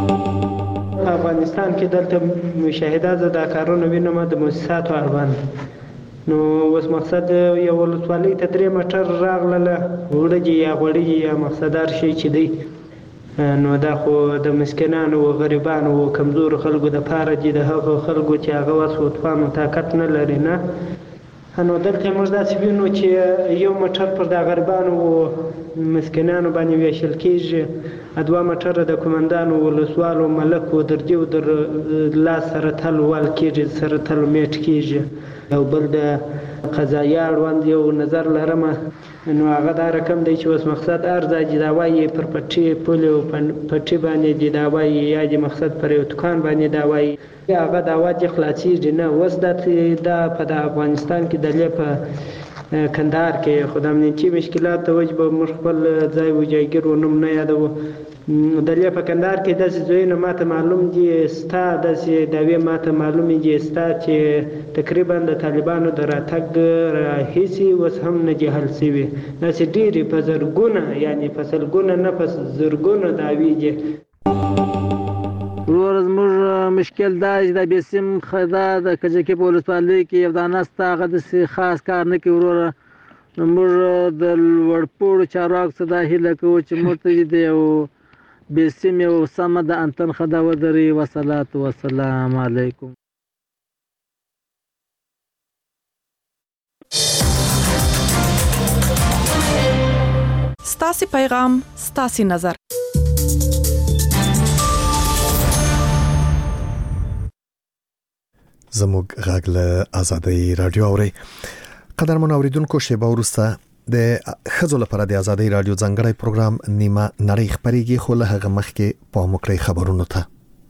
افغانستان کې دلته مشاهده زه دا کارونه وینم د مؤسساتو اړوند. نو اوس مقصد یو ولسوالۍ ته درې موټر راغلله وړجې یا غوړجې یا مقصدار شی چې دی، نو دا خو د مسکینانو و غریبانو و کمزورو خلکو دپاره دي، د هغو خلکو چې هغه وس و توان و طاقت نه لري نه. نو دلته موږ داسې وینو چې یو موټر پر د غریبانو و مسکینانو باندې ویشل کېږي، دوه موټره د کومندانو ولسوالو ملکو دردي و در لاس سره تل وال کېږي، سره تل میټ کېږي. او بل د قضایي اړوند یو نظر لرم، نو هغه دا رقم دی چې اوس مقصد هر ځای چې دا وایي پر پټي پولې او پټي باندې چې دا وایي یا د مقصد پر یو دوکان باندې دا وایي هغه دعوا دې خلاصېږي نه. اوس دا په د افغانستان کې د لې په کندهار کې خو د امنیتي مشکلات د وجې به موږ خپل ځای و جایګیر و نوم نه یادوو. د لې په کندهار کې داسې ځایونه ماته معلوم دي ستا، داسې دعوې ماته معلومې دي ستا چې تقریبا د طالبانو د راتګ راهیسې اوس هم نه دي حل شوي. داسې ډېرې په زرګونه یعنې په سلګونه نه په زرګونه دعوې دي. وروره زموږ مشکل دا چې د بیسیم خدا د کجکي په ولسوالۍ کې یو دانه ستا هغه داسې خاص کار نه کوي. وروره نو موږ د لوړپوړو چارواکو څخه دا هیله کوو چې موږ ته د یو بسم او سمد انتن خدا ودري والصلاه والسلام عليكم. ستاسي پیغام ستاسي نظر. زموږ غږ له آزادۍ رادیو اوري. قدرمن اوریدونکو، شیبه وروسته د خځو لپاره د آزادۍ رادیو ځانګړی پروګرام نیمه نړۍ خبريږي، خو له هغه مخکې په مکرې خبرونو ته.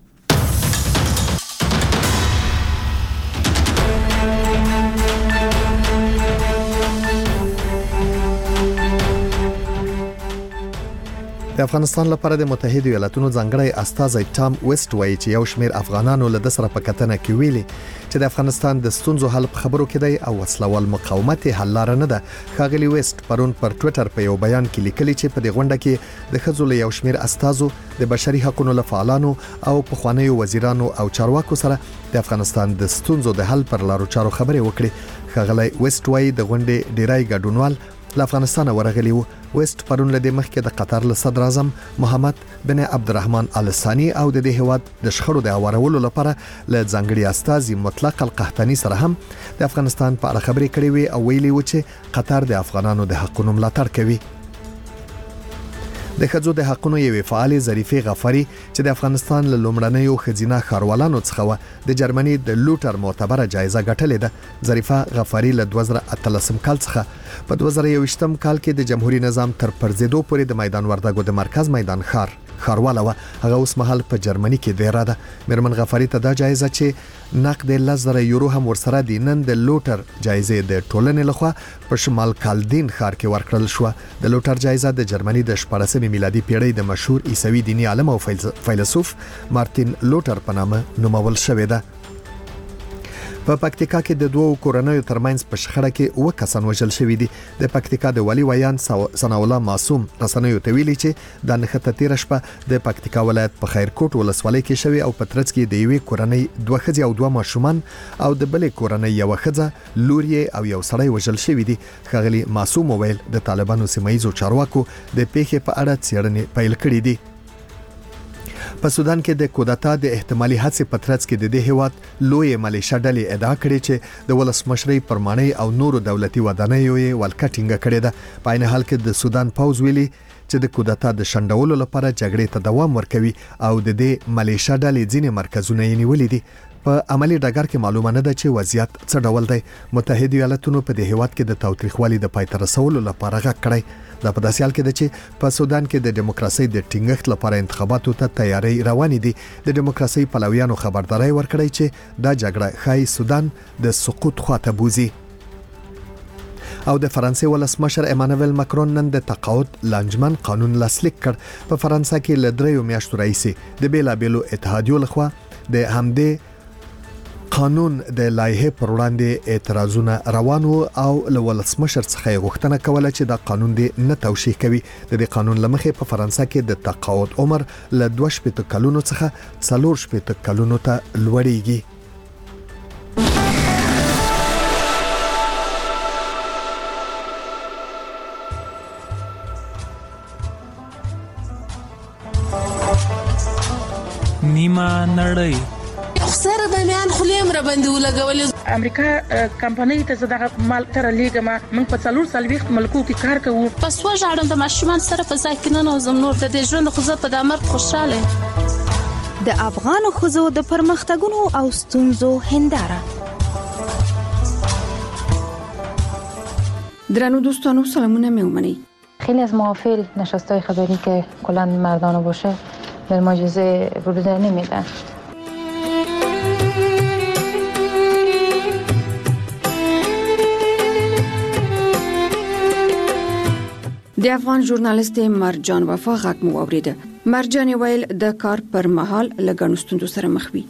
د افغانستان لپاره د متحده ایالاتونو ځانګړی استازی ټام ویسټ وایي چې یو شمېر افغانانو له د سره په کتنه کې ویلي چې د افغانستان د ستونزو حل په خبرو کې دی او وسلوال مقاومت حل لار نه ده. ښاغلي ویسټ پرون پر ټوئیټر په یو بیان کې لیکلي چې په دې غونډه کې د ښځو له یو شمېر استازو، د بشري حقوقو له فعالانو او پخوانیو وزیرانو او چارواکو سره د افغانستان د ستونزو د حل پر لارو چارو خبرې وکړي. ښاغلي ویسټ وایي د غونډې ډیری ګډونوال له افغانستان ورغلي وو. ویسټ پرون له دې مخکې د قطر له صدر اعظم محمد بن عبدالرحمن ال ثاني او د دې هیواد د شخړو د هوارولو لپاره له ځانګړي استازي مطلق القحطاني سره هم د افغانستان په اړه خبرې کړې وي او ویلي و چې قطر د افغانانو د حقوقو ملاتړ کوي. د ښځو د حقوقو یوې فعالې ظریفې غفاري چې د افغانستان له لومړنیو ښځینه ښاروالانو څخه و، د جرمني د لوټر معتبره جایزه ګټلې ده. ظریفه غفاري له دوه زره اتلسم کال څخه په دوه زره یوویشتم کال کې د جمهوریت نظام تر پرځېدو پورې د میدان وردګو د مرکز میدان ښار ښارواله و. هغه اوس مهال په جرمني کې دیره ده. میرمن غفاري ته دا جایزه چې نقد لس زره یورو هم ورسره دي، نن د لوټر جایزه د ټولنې لخوا په شمال کالدین ښار کې ورکړل شو. د لوټر جایزه د جرمني د شپاړسمې میلادي پیړۍ د مشهور عیسوي دیني عالم او فیلسوف مارتین لوټر په نامه نومول شوې ده. په پکتیکا کې د دوو کورنیو ترمنځ په شخړه کې اوه کسان وژل شوي دي. د پکتیکا د والي ویان ثنا الله معصوم رسنیو ته ویلي چې د نښته تیر شپه د پکتیکا ولایت په خیرکوټ ولسوالۍ کې شوی او په ترڅ کې د یوې کورنۍ دوه ښځې او دوه ماشومان او د بلې کورنۍ یو ښځه، لور او یو سړی وژل شوي دي. ښاغلي معصوم وویل د طالبانو سیمایي چارواکو د پیښې په اړه څېړنې پیل کړې دي. په سودان کې د کودتا د احتمالي هڅې په ترڅ کې د دې هیواد لوی ملیشه ډلې ادعا کړې چې د ولسمشرۍ پرمانۍ او نورو دولتي ودانیو یې ولکټینګ کړې ده. په عین حال کې د سودان پوز ویلي چې د کودتا د شنډولو لپاره جګړې ته دوام ورکوي او د دې ملیشه ډلې ځینې مرکزونه یې نیولې دي. په عملی ډګر کې معلومه نه ده چې وضعیت څه ډول دی. متحده ایالاتونو په دې هیواد کې د تاوتریخوالي د پای ته رسولو لپاره غږ کړی. دا په داسې حال کې ده چې په سودان کې د دیموکراسي د ټینګښت لپاره انتخاباتو ته تیاری روانې دي. د دیموکراسي پلویانو خبرداري ورکړی چې دا جګړه ښایي سودان د سقوط خواته بوزي. او د فرانسې ولسمشر ایمانوئل ماکرون نن د تقاعد لانجمن قانون لاسلیک کړ. په فرانسه کې له دریو میاشتو راهیسې د بیلابیلو اتحادیو لخوا د همدې قانون د لایحې پر وړاندې اعتراضونه روان وو او له ولسمشر څخه غوښتنه کوله چې دا قانون دې نه توشیح کوي. د دې قانون لمخې په فرانسه کې د تقاعد عمر له دوه شپېته کلونو څخه څلور شپېته کلونو ته لوړیږي. نیمه نړۍ سره د میان خلیم را باندې ولګولې. امریکا کمپنۍ ته زداغه مال تر لیګه ما موږ په څلور سالويخت ملکو کې کار کوو. پس وژاړم د ماشومان سره په ځای کې نه نوزم نور د دې ژوند خو زه په دامر خوشاله. د افغانو خزو د پرمختګونو او ستونزو هنداره. درنو دوستانو سلامونه میومنی. خیلی از محافل نشستای خبری که کلا مردانه باشه به معجزه ورود نمیدن. د افغان ژورنالیست مرجان وفا غږ مو اوریده. مرجان ویل د کار پر مهال لګنستوندو سره مخ وي.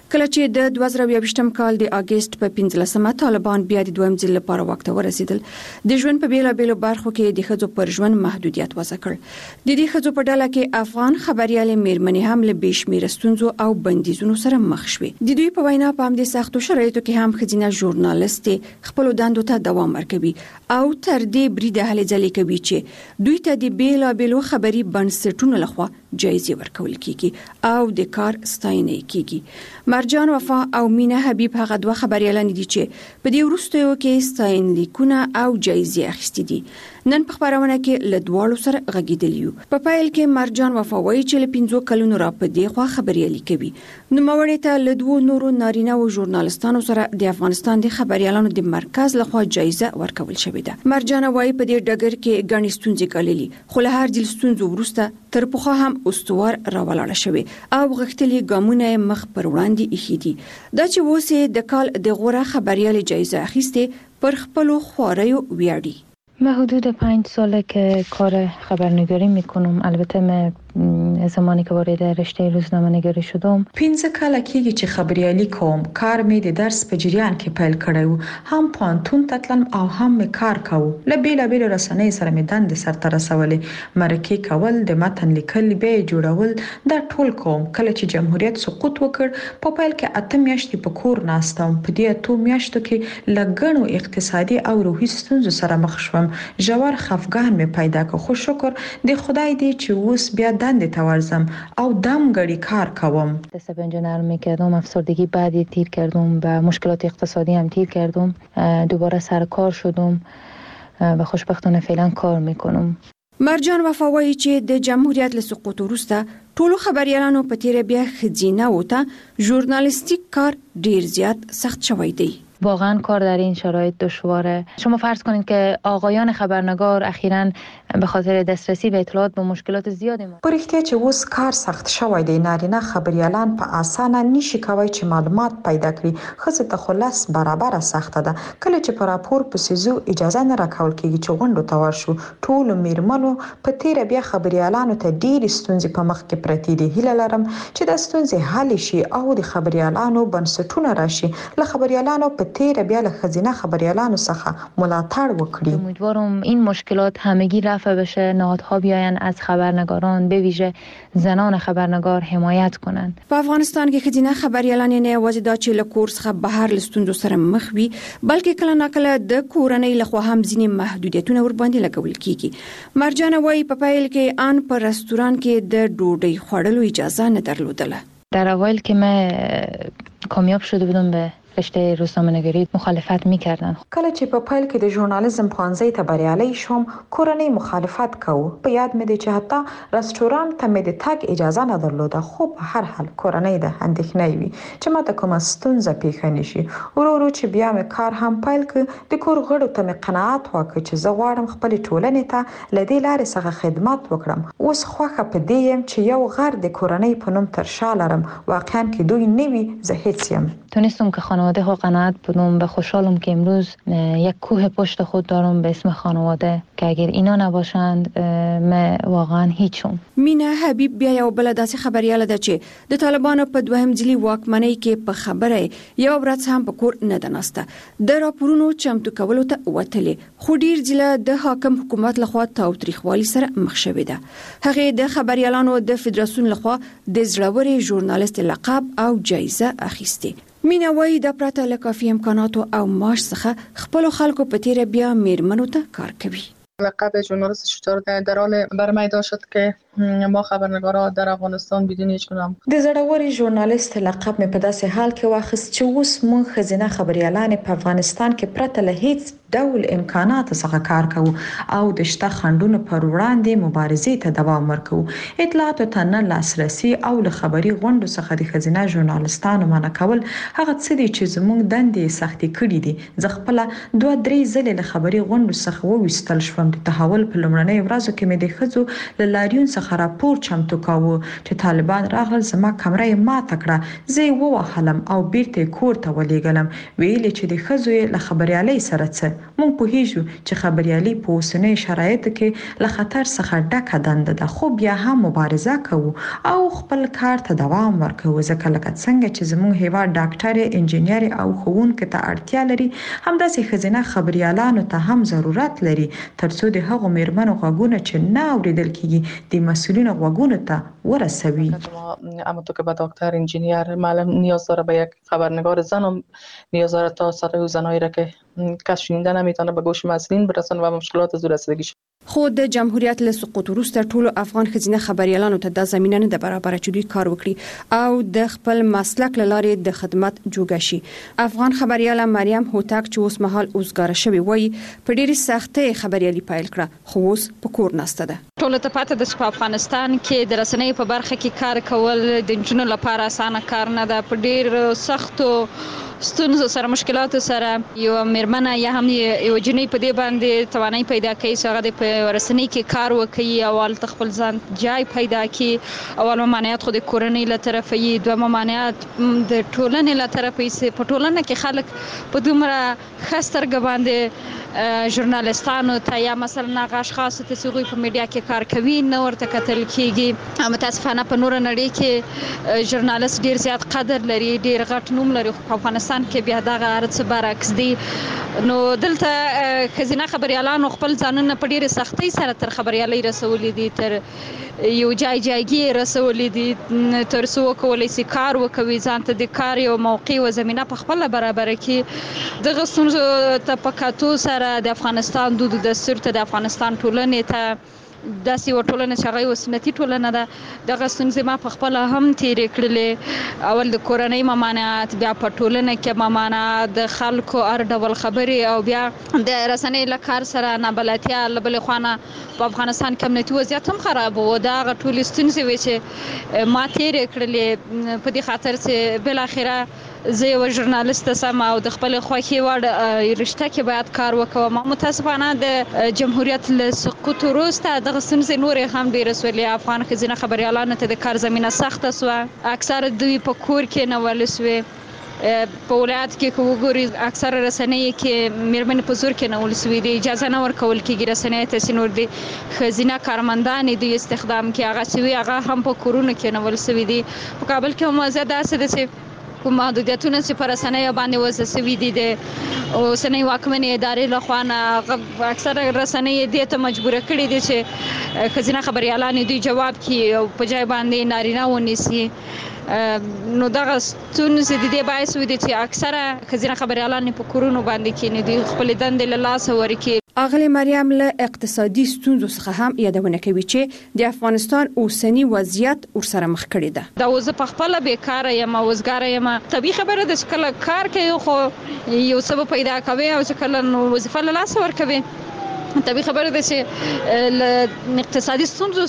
کله چې د دوه زره یوویشتم کال د اگست په پنځلسمه طالبان بیا د دویم ځل لپاره واک ته ورسېدل، د ژوند په بیلابېلو برخو کې د ښځو پر ژوند محدودیت وضع کړ. د دې ښځو په ډله کې افغان خبريالې میرمنې هم له بې شمېره ستونزو او بندیزونو سره مخ شوې. د دوی په وینا په همدې سختو شرایطو کې هم ښځینه ژورنالیستې خپلو دندو ته دوام ورکوي او تر دې بریده هلې ځلې کوي چې دوی ته د بیلابېلو خبري بنسټونو لخوا جایزې ورکول کیږي او د کار ستاینه کیږي. مرجان وفا او مینا حبیب هغه دوه خبريالان دي چې په دې وروستیو کې ستاینلیکونه او جایزې اخیستې دي. نن په خبرونه کې له دواړو سره غږیدلی یو. په پایل کې مرجان وفا وایي چې له پنځو کلونو را په دې خوا خبريالي کوي. نوموړې ته له دوو نورو نارینه او ژورنالستانو سره د افغانستان د خبريالانو د مرکز لخوا جایزه ورکول شوې ده. مرجان وایي په دې ډګر کې ګڼې ستونزې ګاللې، خو له هر ځل ستونزو وروسته تر پخوا هم استوار راولاړه شوې او غښتلي ګامونه مخ پر وړاندې ایښي دي. دا چې اوس د کال د غوره خبريالۍ جایزه اخیسته پر خپلو خواریو ویاړي. من حدود پنج ساله که کار خبرنگاری میکنم. البته من زمانی که وارد رشته روزنامه نگاری شدم پنځه کاله کېږي چې خبريالي کوم. کار مې د درس په جریان کې پیل کړی و، هم پوهنتون ته تلم او هم مې کار کاوه. له بیلابېلو رسنیو سره مې دندې سرته رسولې، مرکې کول، د متن لیکل، بیا جوړول، دا ټول کوم. کله چې جمهوریت سقوط وکړ په پیل کې اته میاشتې په کور ناستم. په دې اتو میاشتو کې له ګڼو اقتصادي او روحي ستونزو سره مخ شوم. ژور خفګان مې پیدا کړ، خو شکر د خدای دی چې اوس بیا دندې ته ورځم او دم غړي کار کوم. دست انجینر میکردم، افسردگی بعدی تیر کردم و مشکلات اقتصادی هم تیر کردم. دوباره سر کار شدم و خوشبختانه فعلا کار میکنم. مرجان وفا وایي چې د جمهوریت له سقوط وروسته ټولو خبريالانو په تیر بیا خځینه وته ژورنالیستیک کار ډیر زیات سخت شوی دی. واقعا کار در این شرایط دشواره. شما فرض کنید که آقایان خبرنگار اخیراً به خاطر دسترسی به اطلاعات با مشکلات زیادی ما په رښتیا چې اوس کار سخت شوی دی. نارینه خبريالان په اسانه نشي کوي چې معلومات پیدا کړي. ښځو ته خو لس برابره سخته ده. کله چې په راپور پسې زو اجازه نه راکول کېږي چې غونډو ته ورشو. ټول میرمنو په تیر بیا خبريالانو ته ډېرې ستونزې په مخ کې پرتې دي. هیله لرم چې د ستونزې حل شي او د خبريالانو بنسټونه راشي. له خبريالانو په تیر بیا له خزینه خبريالانو څخه ملاتړ وکړي. امیدوارم این مشکلات همگی رفع بشه، نهادها بیاین از خبرنگاران به ویژه زنان خبرنگار حمایت کنند. په افغانستان کې خزینه خبريالان نه یوازې د چیل کورس څخه بهر لستوندو سره مخ وي، بلکې کله ناکله د کورنۍ لخوا هم ځینې محدودیتونه ور باندې لګول کیږي. مرجان وایي په پیل کې آن په رستوران کې د ډوډۍ خوړلو اجازه نه درلودله. در اوایل که من کامیاب شده بودم به رشته روزنامه نگاری مخالفت میکردن. کله چې په پیل کې د ژورنالیزم پوهنځي ته بریالي شوم کورنۍ مخالفت کوو. په یاد مې دي چې حتی رستوران ته مې د تګ اجازه نه درلوده، خو په هر حال کورنۍ د اندېښنې وي چې ماته کومه ستونزه پیښ نشي. ورو ورو چې بیا مې کار هم پیل کړ د کور غړو ته مې قناعت وکړ چې زه غواړم خپل ټولنې ته له دې لارې څخه خدمت وکړم. اوس خوښه په دې یم چې یو غر د کورنۍ په نوم تر شا لرم. واقعا که دوی نه وي زه هیڅ یم. تونستم که خانواده ها قناعت بدم و خوشحالم که امروز یک کوه پشت خود دارم به اسم خانواده که اگر اینا نباشند من واقعا هیچم. مینا حبیب بیا یو بل داسې خبرياله ده چې د طالبانو په دوهم ځلي واکمنۍ کې په خبره یو ورځ هم په کور نه دناسته. د راپورونو چمتو کولو ته وتلې، خو ډیر ځله د حاکم حکومت لخوا تاوتریخوالي سره مخ شوې ده. هغه د خبريالانو د فدراسیون لخوا د زړوري ژورنالیست لقب او جایزه اخیسته. مینا وایي د پرته له کافي امکاناتو او معاش څخه خپل خلکو په تیر بیا میرمنو ته کار کوي. لقب ژورنالیست شجاع در حال برمیدار شد که ما خبرنگارا در افغانستان بدون هیچ گونه د زړوري ژورنالیست لقب مې په داسې حال کې واخیست چې اوس مونږ خزینه خبريالان په افغانستان کې پرته له هیڅ ډول امکانات څخه کار کوو او د شته خنډونو پر وړاندې مبارزې ته دوام ورکوو. اطلاعاتو ته نه لاسرسي او له خبري غونډو څخه د خزینه ژورنالیستانو منع کول هغه څه دي چې زموږ دندې سختې کړې دي. زه خپل دوه درې ځلې له خبري غونډو څخه وویستل شوم. د تحول په لومړنۍ ورځو کې مې د ښځو له لاریون څخه راپور چمتو کاوه چې طالبان راغلل، زما کمره یې ماته کړه، زه یې ووهلم او بیرته کور ته ولېږلم. ویل چې د ښځو له خبريالۍ سره څه موږ پوهیږو چې خبريالي په اوسنۍ شرایطو کې له خطر څخه ډکه دنده ده، خو بیا هم مبارزه کوو او خپل کار ته دوام ورکوو. ځکه لکه څنګه چې زموږ هیواد ډاکټر، انجینر او ښوونکو ته اړتیا لري، همداسې ښځینه خبريالانو ته هم ضرورت لري، ترڅو د هغو میرمنو غوږونه چې نه اوریدل کیږي د مسئولینو غوږونو ته ورسوي. اما تو که به دکتر، انجینیر، معلم نیاز داره به یک خبرنگار زن، هم نیاز داره تا صدای زنایی را که کس شنیده نمیتونه به گوش مسئولین برسونه و مشکلات زور رسیدگیش. خو د جمهوریت له سقوط وروسته ټولو افغان ښځینه خبريالانو ته د زمينه نه د برابر چې دوی کار وکړي او د خپل مسلک لارې د خدمت جوګه شي. افغان خبرياله مریم هوتک چې اوس مهال اوسګار شوی وای په ډېری سختۍ خبريالي پایل کړه، خو اوس په کور نسته ده. ټول ته پاتې د افغانستان کې د رسنۍ په برخه کې کار کول د جنونو لپاره اسانه کار نه ده. په ډېر سختو ستونزو سره، مشکلاتو سره یو میرمنه یا هم یو جنۍ په دې باندې توانایي پیدا کوي چې هغه په رسنۍ کې کار وکړي، اول خپل ځان جای پیدا کړي. اول ممانعت خو د کورنۍ له طرفه یې، دوه ممانعت د ټولنې له طرفه یې. په ټولنه کې خلک په دومره ښه سترګه باندې ژورنالستانو ته یا مثلا هغه اشخاص ته چې هغوی په میډیا کې کار کوي نه ورته کتل کیږي. متاسفانه په نوره نړۍ کې ژورنالست ډیر زیات قدر لري، ډیر غټ نوم لري، خو په افغانستان کې بیا دغه ارڅ برعکس دي. نو دلته ښځینه خبريالانو خپل ځانونه په ډیره سختۍ سره تر خبريالۍ رسولي دي، تر یو جای جایګي رسولي دي، تر څو کولای شي کار وکوي، ځان ته د کار یو موقع او زمينه په خپل برابر کړي. دغه ستونزو ته په کتو سره د افغانستان دود دستور ته د افغانستان ټولنې ته داسې یوه ټولنه چې هغه یوه سنتي ټولنه ده، دغه ستونزې ما په خپله هم تېرې کړلې. اول د کورنۍ ممانعت، بیا په ټولنه کې ممانعت، د خلکو هر ډول خبرې، او بیا د رسنۍ له کار سره نابلدتیا. له بلې خوا نه په افغانستان کې امنیتي وضعیت هم خراب و. دا هغه ټولې ستونزې وې چې ما تېرې کړلې په دې خاطر چې بالاخره زه یو ژورنالست سم او د خپل خوښي وړ رشته کې باید کار وکوم. متاسفانه د جمهوریت له سقوط وروسته دغه ستونزې نورې هم ډېرې سولې. افغان ښځینه خبريالانو ته د کار زمینه سخته سوه، اکثره دوی په کور کې نول سوې. په ولایت کې که وګوري اکثره رسنۍ کې میرمنې په زور کې نول سوي دي، اجازه نه ورکول کېږي رسنۍ ته چې نور د ښځینه کارمندانې دوی استخدام کړي. هغه سوي هغه هم په کورونو کې نول سوي دي. په کابل کې هم وضعیت داسې ده چې کوم محدودیتونه چې په رسنیو باندې وضع سوي دي د اوسنۍ واکمنې ادارې لخوا نه، اکثره رسنۍ دې ته مجبوره کړي دي چې ښځینه خبريالانې دوی جواب کړي او په ځای باندې نارینه ونیسي. نو دغه ستونزې د دې باعث ودي چې اکثره ښځینه خبريالانې په کورونو باندې کښېني، دوی خپلې دندې له لاسه ورکړي. اغلی مریم له اقتصادي ستونزو څخه هم یادونه کوي چې د افغانستان اوسنی وضعیت ورسره مخ کړی ده. دا اوس په خپل بیکاره یم، اوسګاره یم. طبيعي خبره ده چې کله کار کوي خو یو څه پیدا کوي او چې کله نو وظیفه له لاسه ورکوي. طبيعي خبره ده چې له اقتصادي ستونزو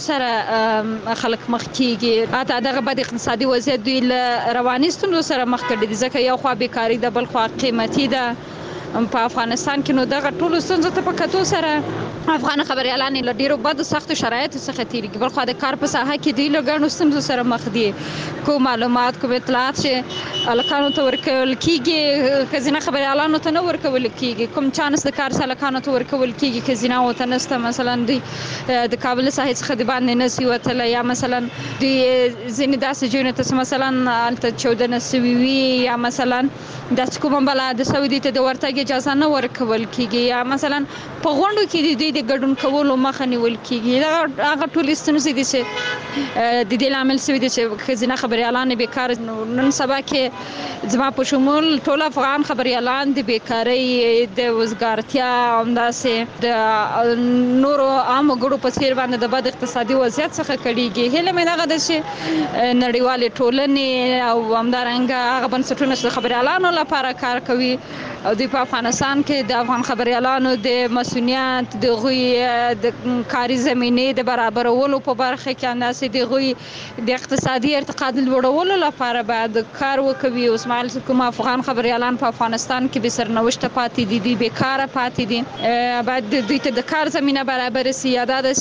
سره خلک مخ کیږي. اته دغه بد اقتصادي وضعیت دوی له رواني ستونزو سره مخ کړي دي، ځکه یو خوا بیکاری ده، بل خوا قیمتي ده په افغانستان کې. نو دغه ټولو ستونزو ته په کتو سره افغان خبريالانې له ډیرو بدو سختو شرایطو څخه تېرېږي. بل خوا د کار په ساحه کې دوی له ګڼو ستونزو سره مخ دي. کوم معلومات، کوم اطلاعات چې هلکانو ته ورکول کېږي ښځینه خبريالانو ته نه ورکول کېږي. کوم چانس د کار هلکانو ته ورکول کېږي ښځینهو ته نشته. مثلا دوی د کابل ساحې څخه د باندې نشي وتلی، یا مثلا دوی ځینې داسې ځایونو ته مثلا هلته چاودنه سوي وي، یا مثلا داسې کومه بله د سعودي ته د ورتګ اجازه نه ورکول کېږي، یا مثلا په غونډو کې د دوی د ګډون کولو مخه نیول کېږي. دا هغه ټولې ستونزې دي چې د دې لامل شوي دي چې ښځینه خبريالانې بیکاره. نن سبا کې زما په شمول ټول افغان خبريالان د بیکارۍ، د وزګارتیا، همداسې د نورو عامو ګړو په څېر باندې د بد اقتصادي وضعیت څخه کړېږي. هیله مې دغه ده چې نړیوالې ټولنې او همدارنګه هغه بنسټونه چې د خبريالانو لپاره کار کوي او دوی په افغانستان کې د افغان خبريالانو د مسؤلیت، د هغوی د کاري زمینې د برابرولو په برخه کې، همداسې د هغوی د اقتصادي ارتقا د لوړولو لپاره باید کار وکوي. اوس مهال کوم افغان خبريالان په افغانستان کې بې سرنوشته پاتې دي، دوی بیکاره پاتې دي، باید دوی ته د کار زمینه برابر سي. یا دا ده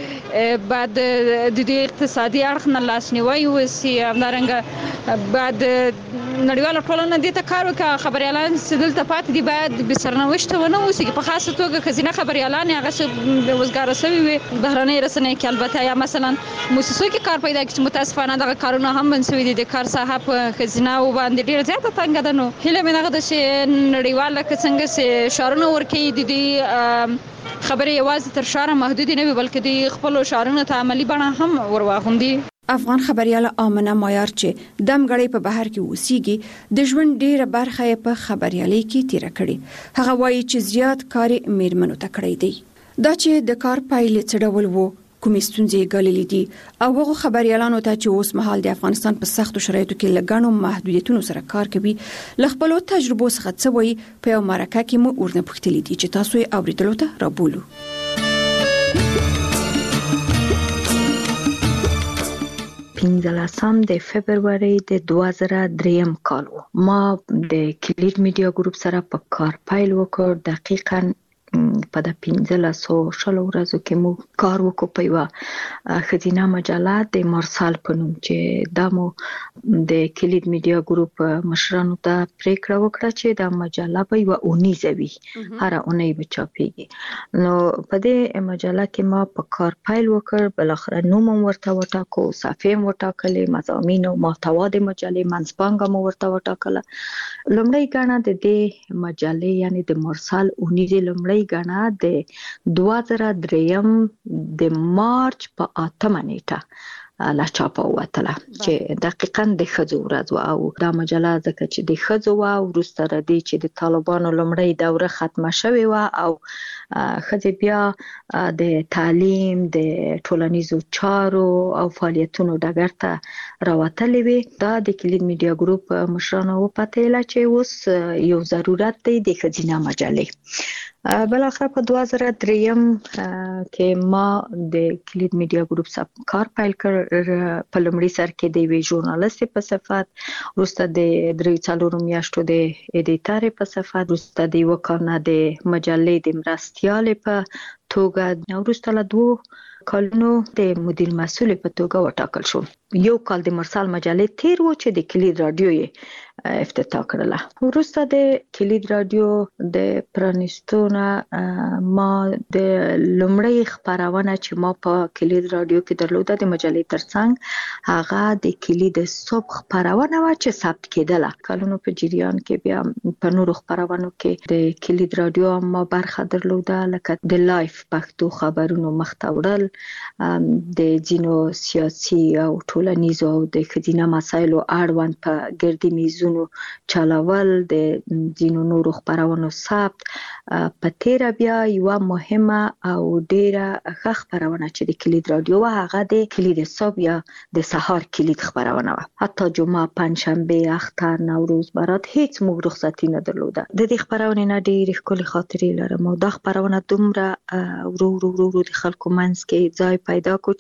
چې باید د دوی اقتصادي اړخ نه لاسنیوی وسي، همدارنګه باید نړیواله ټولنه دې ته کار وکړي خبريالان چې دلته پاتې دي باید به سرنوشت ونه اوسي په خاصه توګه خزینه خبريالان هغه څه وزګار شوی وي بهرنۍ رسنۍ کې البته یا مثلا موسسو کې کار پیدا کړي متاسفانه دغه کارونه هم بنسوي دي د کار صاحب خزینه او باندې ډیر زیاته څنګه ده نو هله مې هغه د نړیواله څنګه سه شارونه ورکې دي دي خبري یوازې تر شاره محدود نه وي بلکې د خپل شارونو ته عملی بڼه هم ورواغوندي افغان خبرياله آمنه مایار چې دمګړی په بهر کې اوسېږي د ژوند ډیره برخه په خبريالي کې تیر کړي هغه وایي چې زیات کار میرمنو ته کړی دی دا چې د کار پایلې څډول وو کومې ستونزې ګاللې دي او هغه خبريالانو ته چې اوس مهال د افغانستان په سختو شرایطو کې لګانو محدودیتونو سره کار کوي ل خپل تجربو څخه څه وایي په یو مرکه کې مو ورنه پوښتلې دي چې تاسو یې اوریدلو ته رابولو پنځلسم د فبرवरी د دوه زره درې کال ما د کلید میډیا ګروپ سره په کار پیل وکړ دقیقاً په د پنځلسو شلو ورځو کې مو کار وکړ په یوه ښځینه مجله د مارسال په نوم چې دا مو د کلید میډیا ګروپ مشرانو ته پریکړه وکړه چې دا مجله به یوه اونیزه وي هره اونۍ به چاپېږي نو په دې مجله کې ما په کار پیل وکړ بالاخره نوم هم ورته وټاکو صفحې هم وټاکلې مضامین او محتوا د مجلې منځپانګه مو ورته وټاکله لومړۍ ګڼه د دې مجلې یعنی د مارسال اونیزې لومړۍ ګڼه د دوه زره درې د مارچ په اتمه نیټه لا چاپه وتله چې دقیقاً د ښځو ورځ او دا مجله ځکه چې د ښځو وه وروسته د دې چې د طالبانو لومړۍ دوره ختمه شوې وه او ښځې بیا د تعلیم د ټولنیزو چارو او فعالیتونو ډګر ته راوتلې وې دا د کلید میډیا ګروپ مشرانو وپتېله چې اوس یو ضرورت دی د ښځینه مجلې بالاخره په دوه زره درې کې ما د کلید میډیا ګروپ سره کار پیل کړ په لومړي سر کې د یوې ژورنالیستې په صفت وروسته د درې څلورو میاشتو د ایډیټرې په صفت وروسته د یوه کال نه د مجلې د مرستیالې په توګه وروسته له دوو کالونو د مدیر مسئول په توګه وټاکل شوم یو کال د مرسال مجلې تیر و چې د کلید رادیو یې افتتاح کړله وروسته د کلید رادیو د پرانیستونه ما د لومړۍ خپرونه چې ما په کلید رادیو کې درلوده د مجلې ترڅنګ هغه د کلید صبح خپرونه و چې ثبت کېدله کلونو په جریان کې بیا په نورو خپرونو کې د کلید رادیو ما برخه درلوده لکه د لایف پښتو خبرونو مخته وړل د ځینو سیاسي او ټولنیزو او د ښځینه مسایلو اړوند په ګردي میزونو چلول د ځینو نورو خپرونو ثبت په تیره بیا یوه مهمه او ډیره ښه خپرونه چې د کلید رادیو وه هغه د کلید صبح یا د سهار کلید خپرونه وه حتی جمعه پنجشنبه اختر نوروز برات هیڅ موږ رخصتي نه درلوده د دې خپرونې نه ډېرې ښکلې خاطرې لرم او دا خپرونه دومره ورو ورو ورو د خلکو منځ کې ځای پیدا کو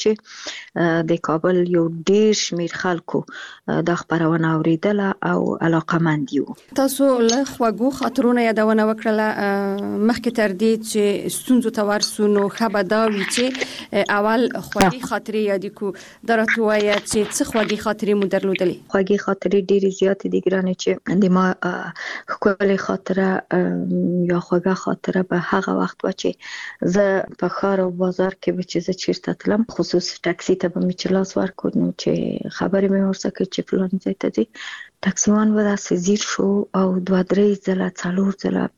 چې د کابل یو ډیر شمیر خلکو د خبرونه اوریدله او علاقمند یو تاسو له خواږو خاطرونه یادونه وکړه مخکې تر دې چې ستونزو ته ورسو نو خبر دا وی چې اول خواږی خاطرې یادې کو درته وایي چې څه خواږی خاطرې مو درلودلې خواږی خاطرې ډېرې زیاتې دي ګرانه چې د ما خپلې خاطره یا خواږه خاطره به هغه وخت و چې زه په ښار او بازار کې به چې زه چیرته تلم خصوص ټاکسي ته به مې چې لاس ورکړ نو چې خبرې مې ورسره کړې چې فلاني ځای ته ځي ټاکسیوان به داسې ځیر شو او دوه درې ځله څلور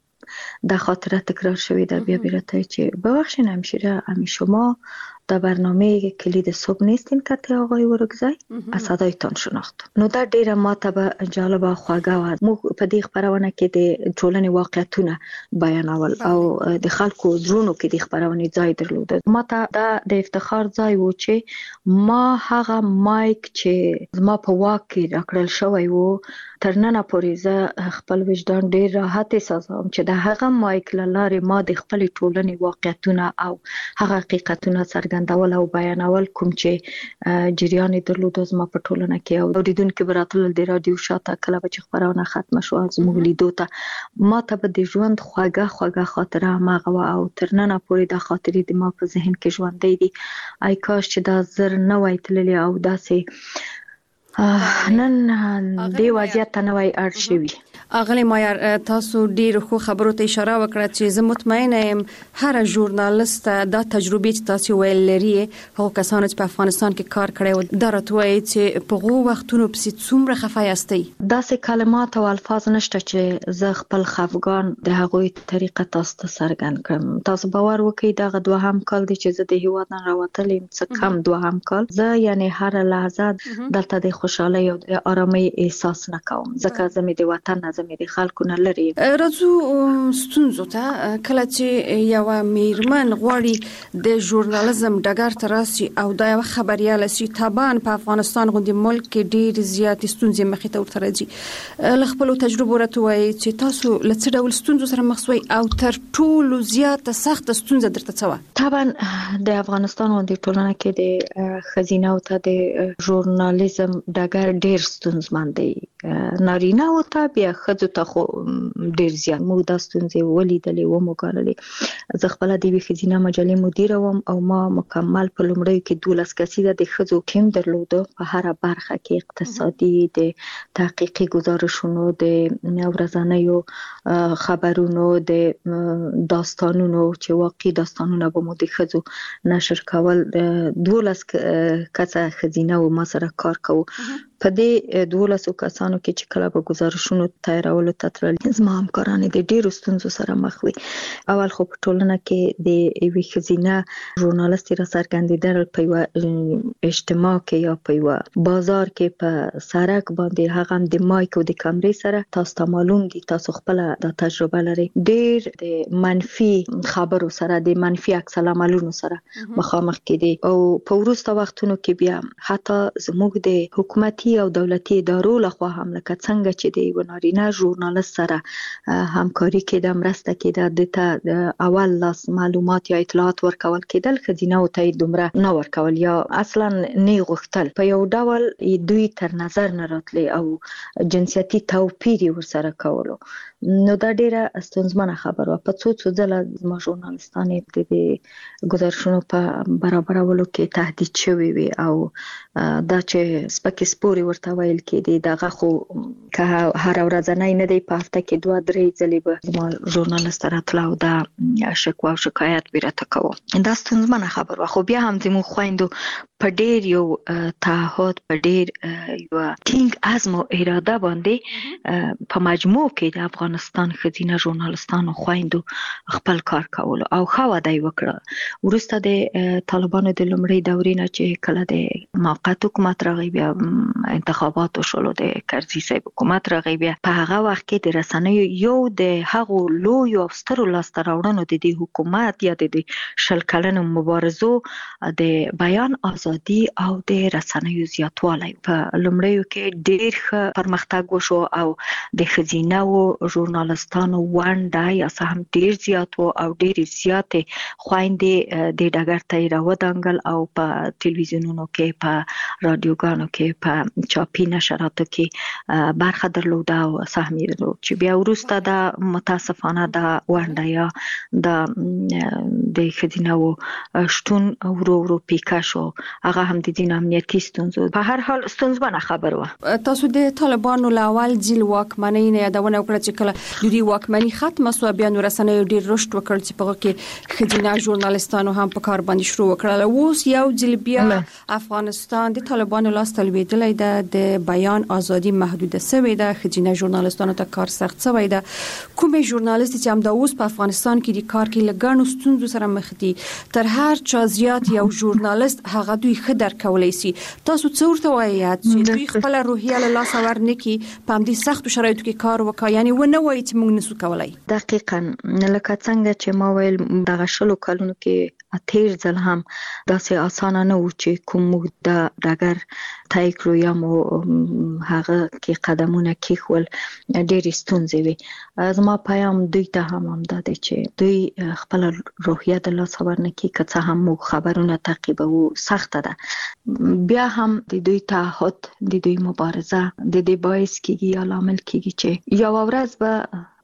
ځله دا خاطره تکرار شوې ده بیا بیا راته چې ببخشین همشیره همین شما در برنامه کلید صبح نیستین که آقای ورکزای از صدایتان شناخت نو دا ډیره ماته به جالب او خواږه و موږ په دې خبرونه کې د ټولنې واقعیتونه بیانول او د خلکو زړونو کې د خبرونه ځای درلود ماته دا د افتخار ځای و چې ما هغه مایک چې ما په واک کې راکړل شوی و تر ننه پورې زه خپل وجدان ډیر راحت احساسوم چې د هغه مایک له لارې ما د خپل ټولنې واقعیتونه او هغه حقیقتونه څرګندول او بیانول کوم چې جریان درلود زما په ټولنه کې او اوریدونکو براتل د رادیو شاته کله چې خبرونه ختمه شو زموږ لیدو ته ما ته به د ژوند خواږه خواږه خاطره ماغه او تر ننه پورې د خاطرې د ما په ذهن کې ژوندې دي آی کاش چې دا زر نه وای تللی او داسې نن د وضعیت ته نوې اړ شوی. اغلی مایر تاسو ډیر خو خبرو ته اشاره وکړه چې زه مطمئنه یم هر ژورنالیست دا تجربه چې تاسو ویل لري هغه کسان چې په افغانستان کې کار کړی و درته وایي چې په غو وختونو پسې څومره خفه یاستئ. داسې کلمات او الفاظ نشته چې زه خپل خفګان د هغوی طریقه تاسو ته څرګند کړم. تاسو باور وکړئ دغه دوهم کال دی چې زه د هیواد نه راوتلی یم، څه کم دوهم کال. زه یعنی هر لحظه دلته د خوشحالۍ او د آرامۍ احساس نه کوم ځکه زه مې د وطن نه زمې د خلکو نه لري. راځو ستونزو ته. کله چې یو میرمن غواړي د ژورنالیزم ډګر ته راسي او دا یو خبرياله سي، طبعا په افغانستان غوندي ملک کې ډېر زیات ستونزې مخې ته ورته راځي. له خپل تجربو راته وایي چې تاسو له څه ډول ستونزو سره مخ شوي او تر ټولو زیاته سخته ستونزه درته څه وه؟ طبعا د افغانستان غوندي ټولنه کې د ښځینه او ته د ژورنالیزم ډګر ډېر ستونزمن دی. نارینه او ته بیا ښځو ته خو ډېر زیات موږ دا ستونزې ولیدلې وموګاللې. زه خپله د یوې ښځینه مجلې مدیره وم او ما مکمل په لومړیو کې دولس کسیزه د ښځو ټیم درلوده په هره برخه کې، اقتصادي، د تحقیقي ګزارشونو، د ورځنیو خبرونو، د داستانونو چې واقعي داستانونه به مو د ښځو نشر کول. دولس کسه ښځینه و ما سره کار کوو. په دې دولسو کسانو کې چې کله به گزارشونو تیارولو ته تلل زما همکاران د ډیرو ستونزو سره مخ وي. اول خو په ټولنه کې د یوې ښځینه ژورنالیستې را څرګندېدل په یوه اجتماع کې یا په یوه بازار کې په سړک باندې، هغه هم د مایک او د کمرې سره، تاسو ته معلوم دي، تاسو خپله دا تجربه لرئ، ډیر د منفي خبرو سره، د منفي عکس العملونو سره مخامخ کېدي. او په وروسته وختونو کې بیا حتی زموږ د حکومتي او دولتي ادارو لخوا هم لکه څنګه چې د یو نارینه ژورنالیست سره همکاري کېده، مرسته کېده، د ته اول لاس معلومات یا اطلاعات ورکول کېدل، ښځینه‌و ته یې دومره نه ورکول یا اصلا نه غوښتل. په یو ډول دوی تر نظر نه راتلې او جنسیتي توپیر یې ورسره کولو. نو دا ډیره ستونزمنه خبره وه. په څو څو ځله زما ژورنالیستانې د ګزارشونو په برابرولو کې تهدید شوي وي او دا چې سپکې سپورې ورته ویل کېدې، دغه خو که هر ورځنی نه دی، په هفته کې دوه درې ځلې به زما ژورنالیست راتله او دا شکوه او شکایت به یې راته کوه. دا ستونزمنه خبره وه. خو بیا هم زموږ خویندو په ډیر یو تعهد، په ډیر یو ټینګ عزم او اراده باندې په مجموع کې د افغانستان ښځینه ژورنالیستانو خویندو خپل کار کولو او ښه وده یې وکړه. وروسته د طالبانو د لومړۍ دورې نه چې کله د موقت حکومت راغی، بیا انتخابات وشول، د کرزي صاحب حکومت راغی، بیا په هغه وخت کې د رسنیو یو د هغو لویو او سترو لاسته راوړنو د دې حکومت یا د دې شل کلنو مبارزو د بیان ازادي او د رسنیو زیاتوالی. په لومړیو کې ډېر ښه پرمختګ وشو او د ښځینه‌و ژورنالیستانو ونډه یا څه هم ډېر زیات و او ډېرې زیاتې خویندې د ډګر ته یې راودانګل او په تلویزیونونو کې، په رادیوګانو کې، په چاپي نشراتو کې برخه درلوده او سهم یې درلود، چې بیا وروسته دا متاسفانه دا ونډه یا د ښځینه‌و شتون ورو ورو پیکه شو. هغه هم د دین امنیتي ستونزو، په هر حال ستونزمنه خبره وه. تاسو د طالبانو له اول ځل واکمنۍ نه یادونه وکړه چې کله د دوی واکمني ختمه سوه، بیا نو رسنیو ډېر رشد وکړ چې په هغه کې ښځینه ژورنالیستانو هم په کار باندې شروع وکړل. اوس یو ځل بیا افغانستان د طالبانو لاس ته لوېدلی ده، د بیان ازادي محدوده شوې ده، ښځینه ژورنالیستانو ته کار سخت شوی ده. کومې ژورنالیست چې همدا اوس په افغانستان کې د کار کې له ګڼو ستونزو سره مخ دي، تر هر چا زیات یو ژورنالیست هغه دوی ښه درک کولی شي. تاسو څه ورته وایئ چې دوی خپله روحیه له لاسه ورنکړي، په همدې سختو شرایطو کې کار وکړي، یعنې ونه وایي چې موږ نسو کولی؟ دقیقاً لکه څنګه چې ما ویل، دغه شلو کلونو کې تیر ځل هم داسې اسانه نه و چې کوم موږ د ډګر طی کړو یا مو هغه کې قدمونه کېښول، ډېرې ستونزې وي. زما پیام دوی ته هم همدا دی چې دوی خپله روحیه د لاسه ورنکړي، که څه هم موږ خبرونه تعقیبوو، سخته ده. بیا هم د دوی تعهد، د دوی مبارزه د دې باعث کېږي یا لامل کېږي چې یوه ورځ به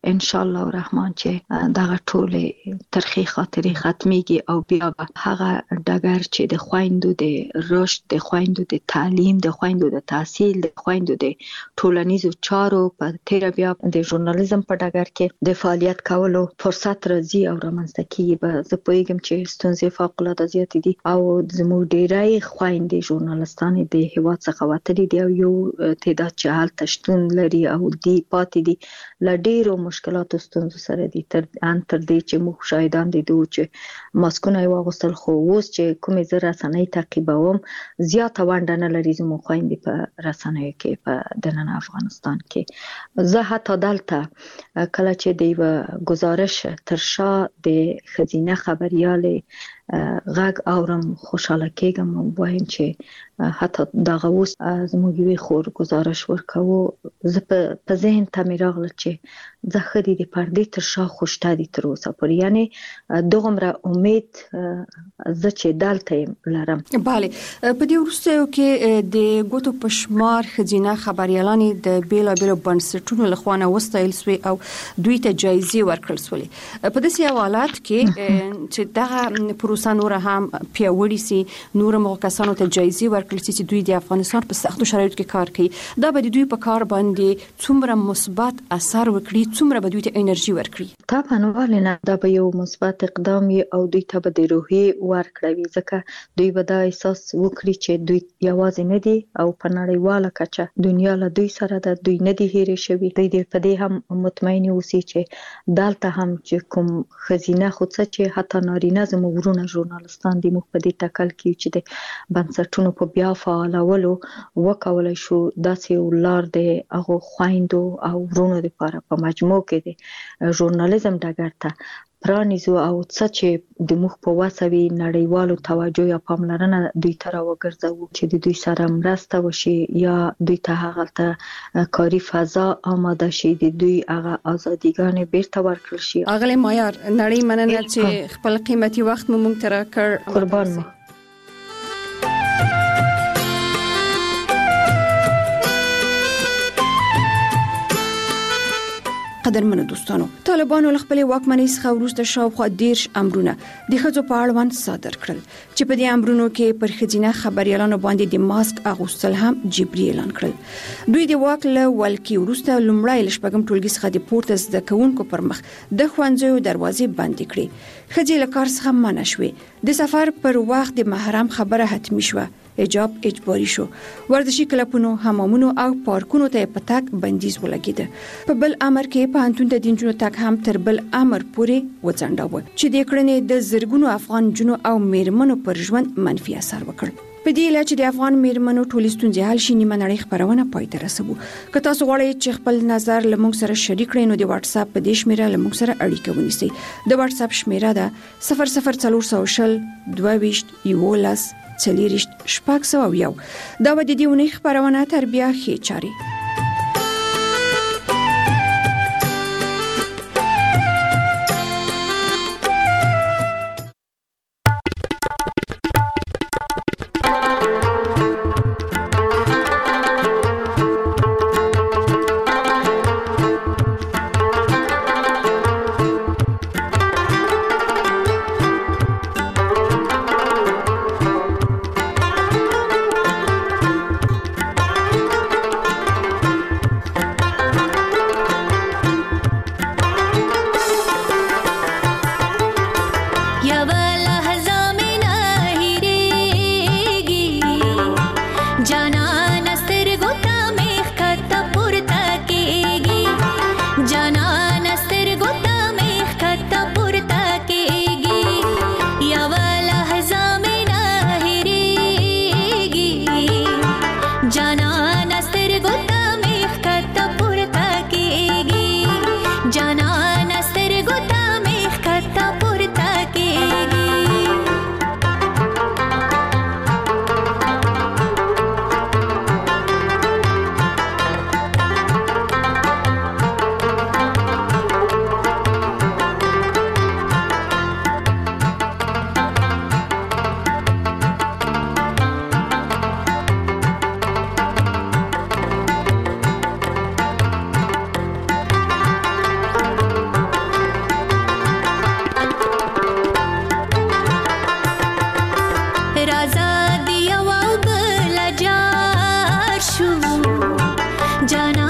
ان شاء الله الرحمن چې دغه ټول ترخی خاطرې ختميږي او بیا به هغه ډګر چې د خويندو د رشد، د خويندو د تعلیم، د خويندو د تحصیل، د خويندو د ټولنیزو چارو په تیر بیا د ژورنالیزم په ډګر کې د فعالیت کولو فرصت راځي او رامنځته کیږي. به زه پوهیږم چې ستونزې فوق العاده زیاتې دي او زموږ ډیری خويندې ژورنالستانې د هیواد څخه وتلي دي او یو تعداد چې هلته شتون لري او دی پاتې دي له ډیرو مشکلاتو ستونزو سره دي، تر ان تر دې چې موږ شاهدان دي چې ماسکونه یې واغوستل، خو اوس چې کومې زه رسنۍ تعقیبوم زیاته ونډه نه لري زموږ خویندې په رسنیو کې په دننه افغانستان کې. زه حتی دلته کله چې د یوه ګزارش تر شا د ښځینه خبریالې غږ اورم خوشحاله کېږم او وایم چې حتی دغه اوس زموږ یوې خور گزارش ورکوو، زه په ذهن ته مې راغله چې زه ښه دي د پردې تر شا خوشته دي تر اوسه پورې، یعنې دغومره امید زه چې دلته یم لرم. بله، په دې وروستیو کې د ګوتو په شمار ښځینه خبریالانې د بیلابیلو بنسټونو له خوا نه وستایل سوې او دوی ته جایزې ورکړل سولې. په داسې حالات کې چې دغه پروسه نور هم پیاوړې سي، نور موږ کسانو ته جایزې ورکړل سي چې دوی د افغانستان په سختو شرایطو کې کار کوي، دا به د دوی په کار باندې څومره مثبت اثر وکړي، څومره به دوی ته انرژي ورکړي؟ طبعا ولې نه، دا به یو مثبت اقدام وي او دوی ته به د روحیې ورکړي، ځکه دوی به دا احساس وکړي چې دوی یوازې نه دي او په نړیواله کچه دنیا له دوی سره ده، دوی نه دي هېرې شوي. دوی دې په دې هم مطمئن اوسي چې دلته هم چې کوم ښځینه خو څه چې حتی نارینه زموږ ورونه ژورنالستان دي، موږ په دې ټکل کې چې د بنسټونو په بیا فعالولو وکولای شو داسې یو لار د هغو خویندو او ورونو لپاره په مجموع کې د ژورنالیزم ډګر ته پرانیزو او څه چې د موږ په وسه وي نړیوالو توجه یا پاملرنه دوی ته راوګرځوو چې د دوی سره مرسته وشي یا دوی ته هغلته کاري فضا آماده شي، د دوی هغه ازادیګانې بیرته ورکړل شي. اغلی مایار، نړۍ مننه چې خپل قیمتي وخت مو موږ ته راکړ. قربان مو. قدرمنو دوستانو، طالبانو له خپل واکمنۍ څخه وروسته شاوخوا دیرش امرونه د ښځو په اړوند صادر کړل چې په دې امرونو کې پر ښځینه خبریالانو باندې د ماسک اغوستل هم جبري اعلان کړل. دوی د واک له ولکې وروسته لومړی له شپږم ټولګي څخه د پورته زده کوونکو پر مخ د ښوونځیو دروازې بندې کړې. ښځې له کار څخه منع شوې. د سفر پر وخت د محرم خبره حتمی شوه. حجاب اجباري شو. ورزشي کلبونو، حمامونو او پارکونو ته په تک بندیز ولګید. په بل امر کې په انتون د دینجونو تک هم تر بل امر پورې وځنډاوه چې د کړنې د زرګونو افغان جنو او میرمنو پر ژوند منفي اثر وکړ. په دې لاره چې د افغان میرمنو ټولې ستونزې حل شي، نیمه نړۍ خبرونه پای ته رسوو. که تاسو غواړئ چې خپل نظر له موږ سره شریک کړئ نو د واتس اپ په دې شمیره له موږ سره اړیکه ونیسئ. د واتس اپ شمیره ده صفر صفر څلور سوه شل دوه ویشت یولس څلېرویشت شپږ سوه یو. دا به د دې اونۍ خپرونه تر بیا ښې چارې. राजा दिया वो बला जार शू जाना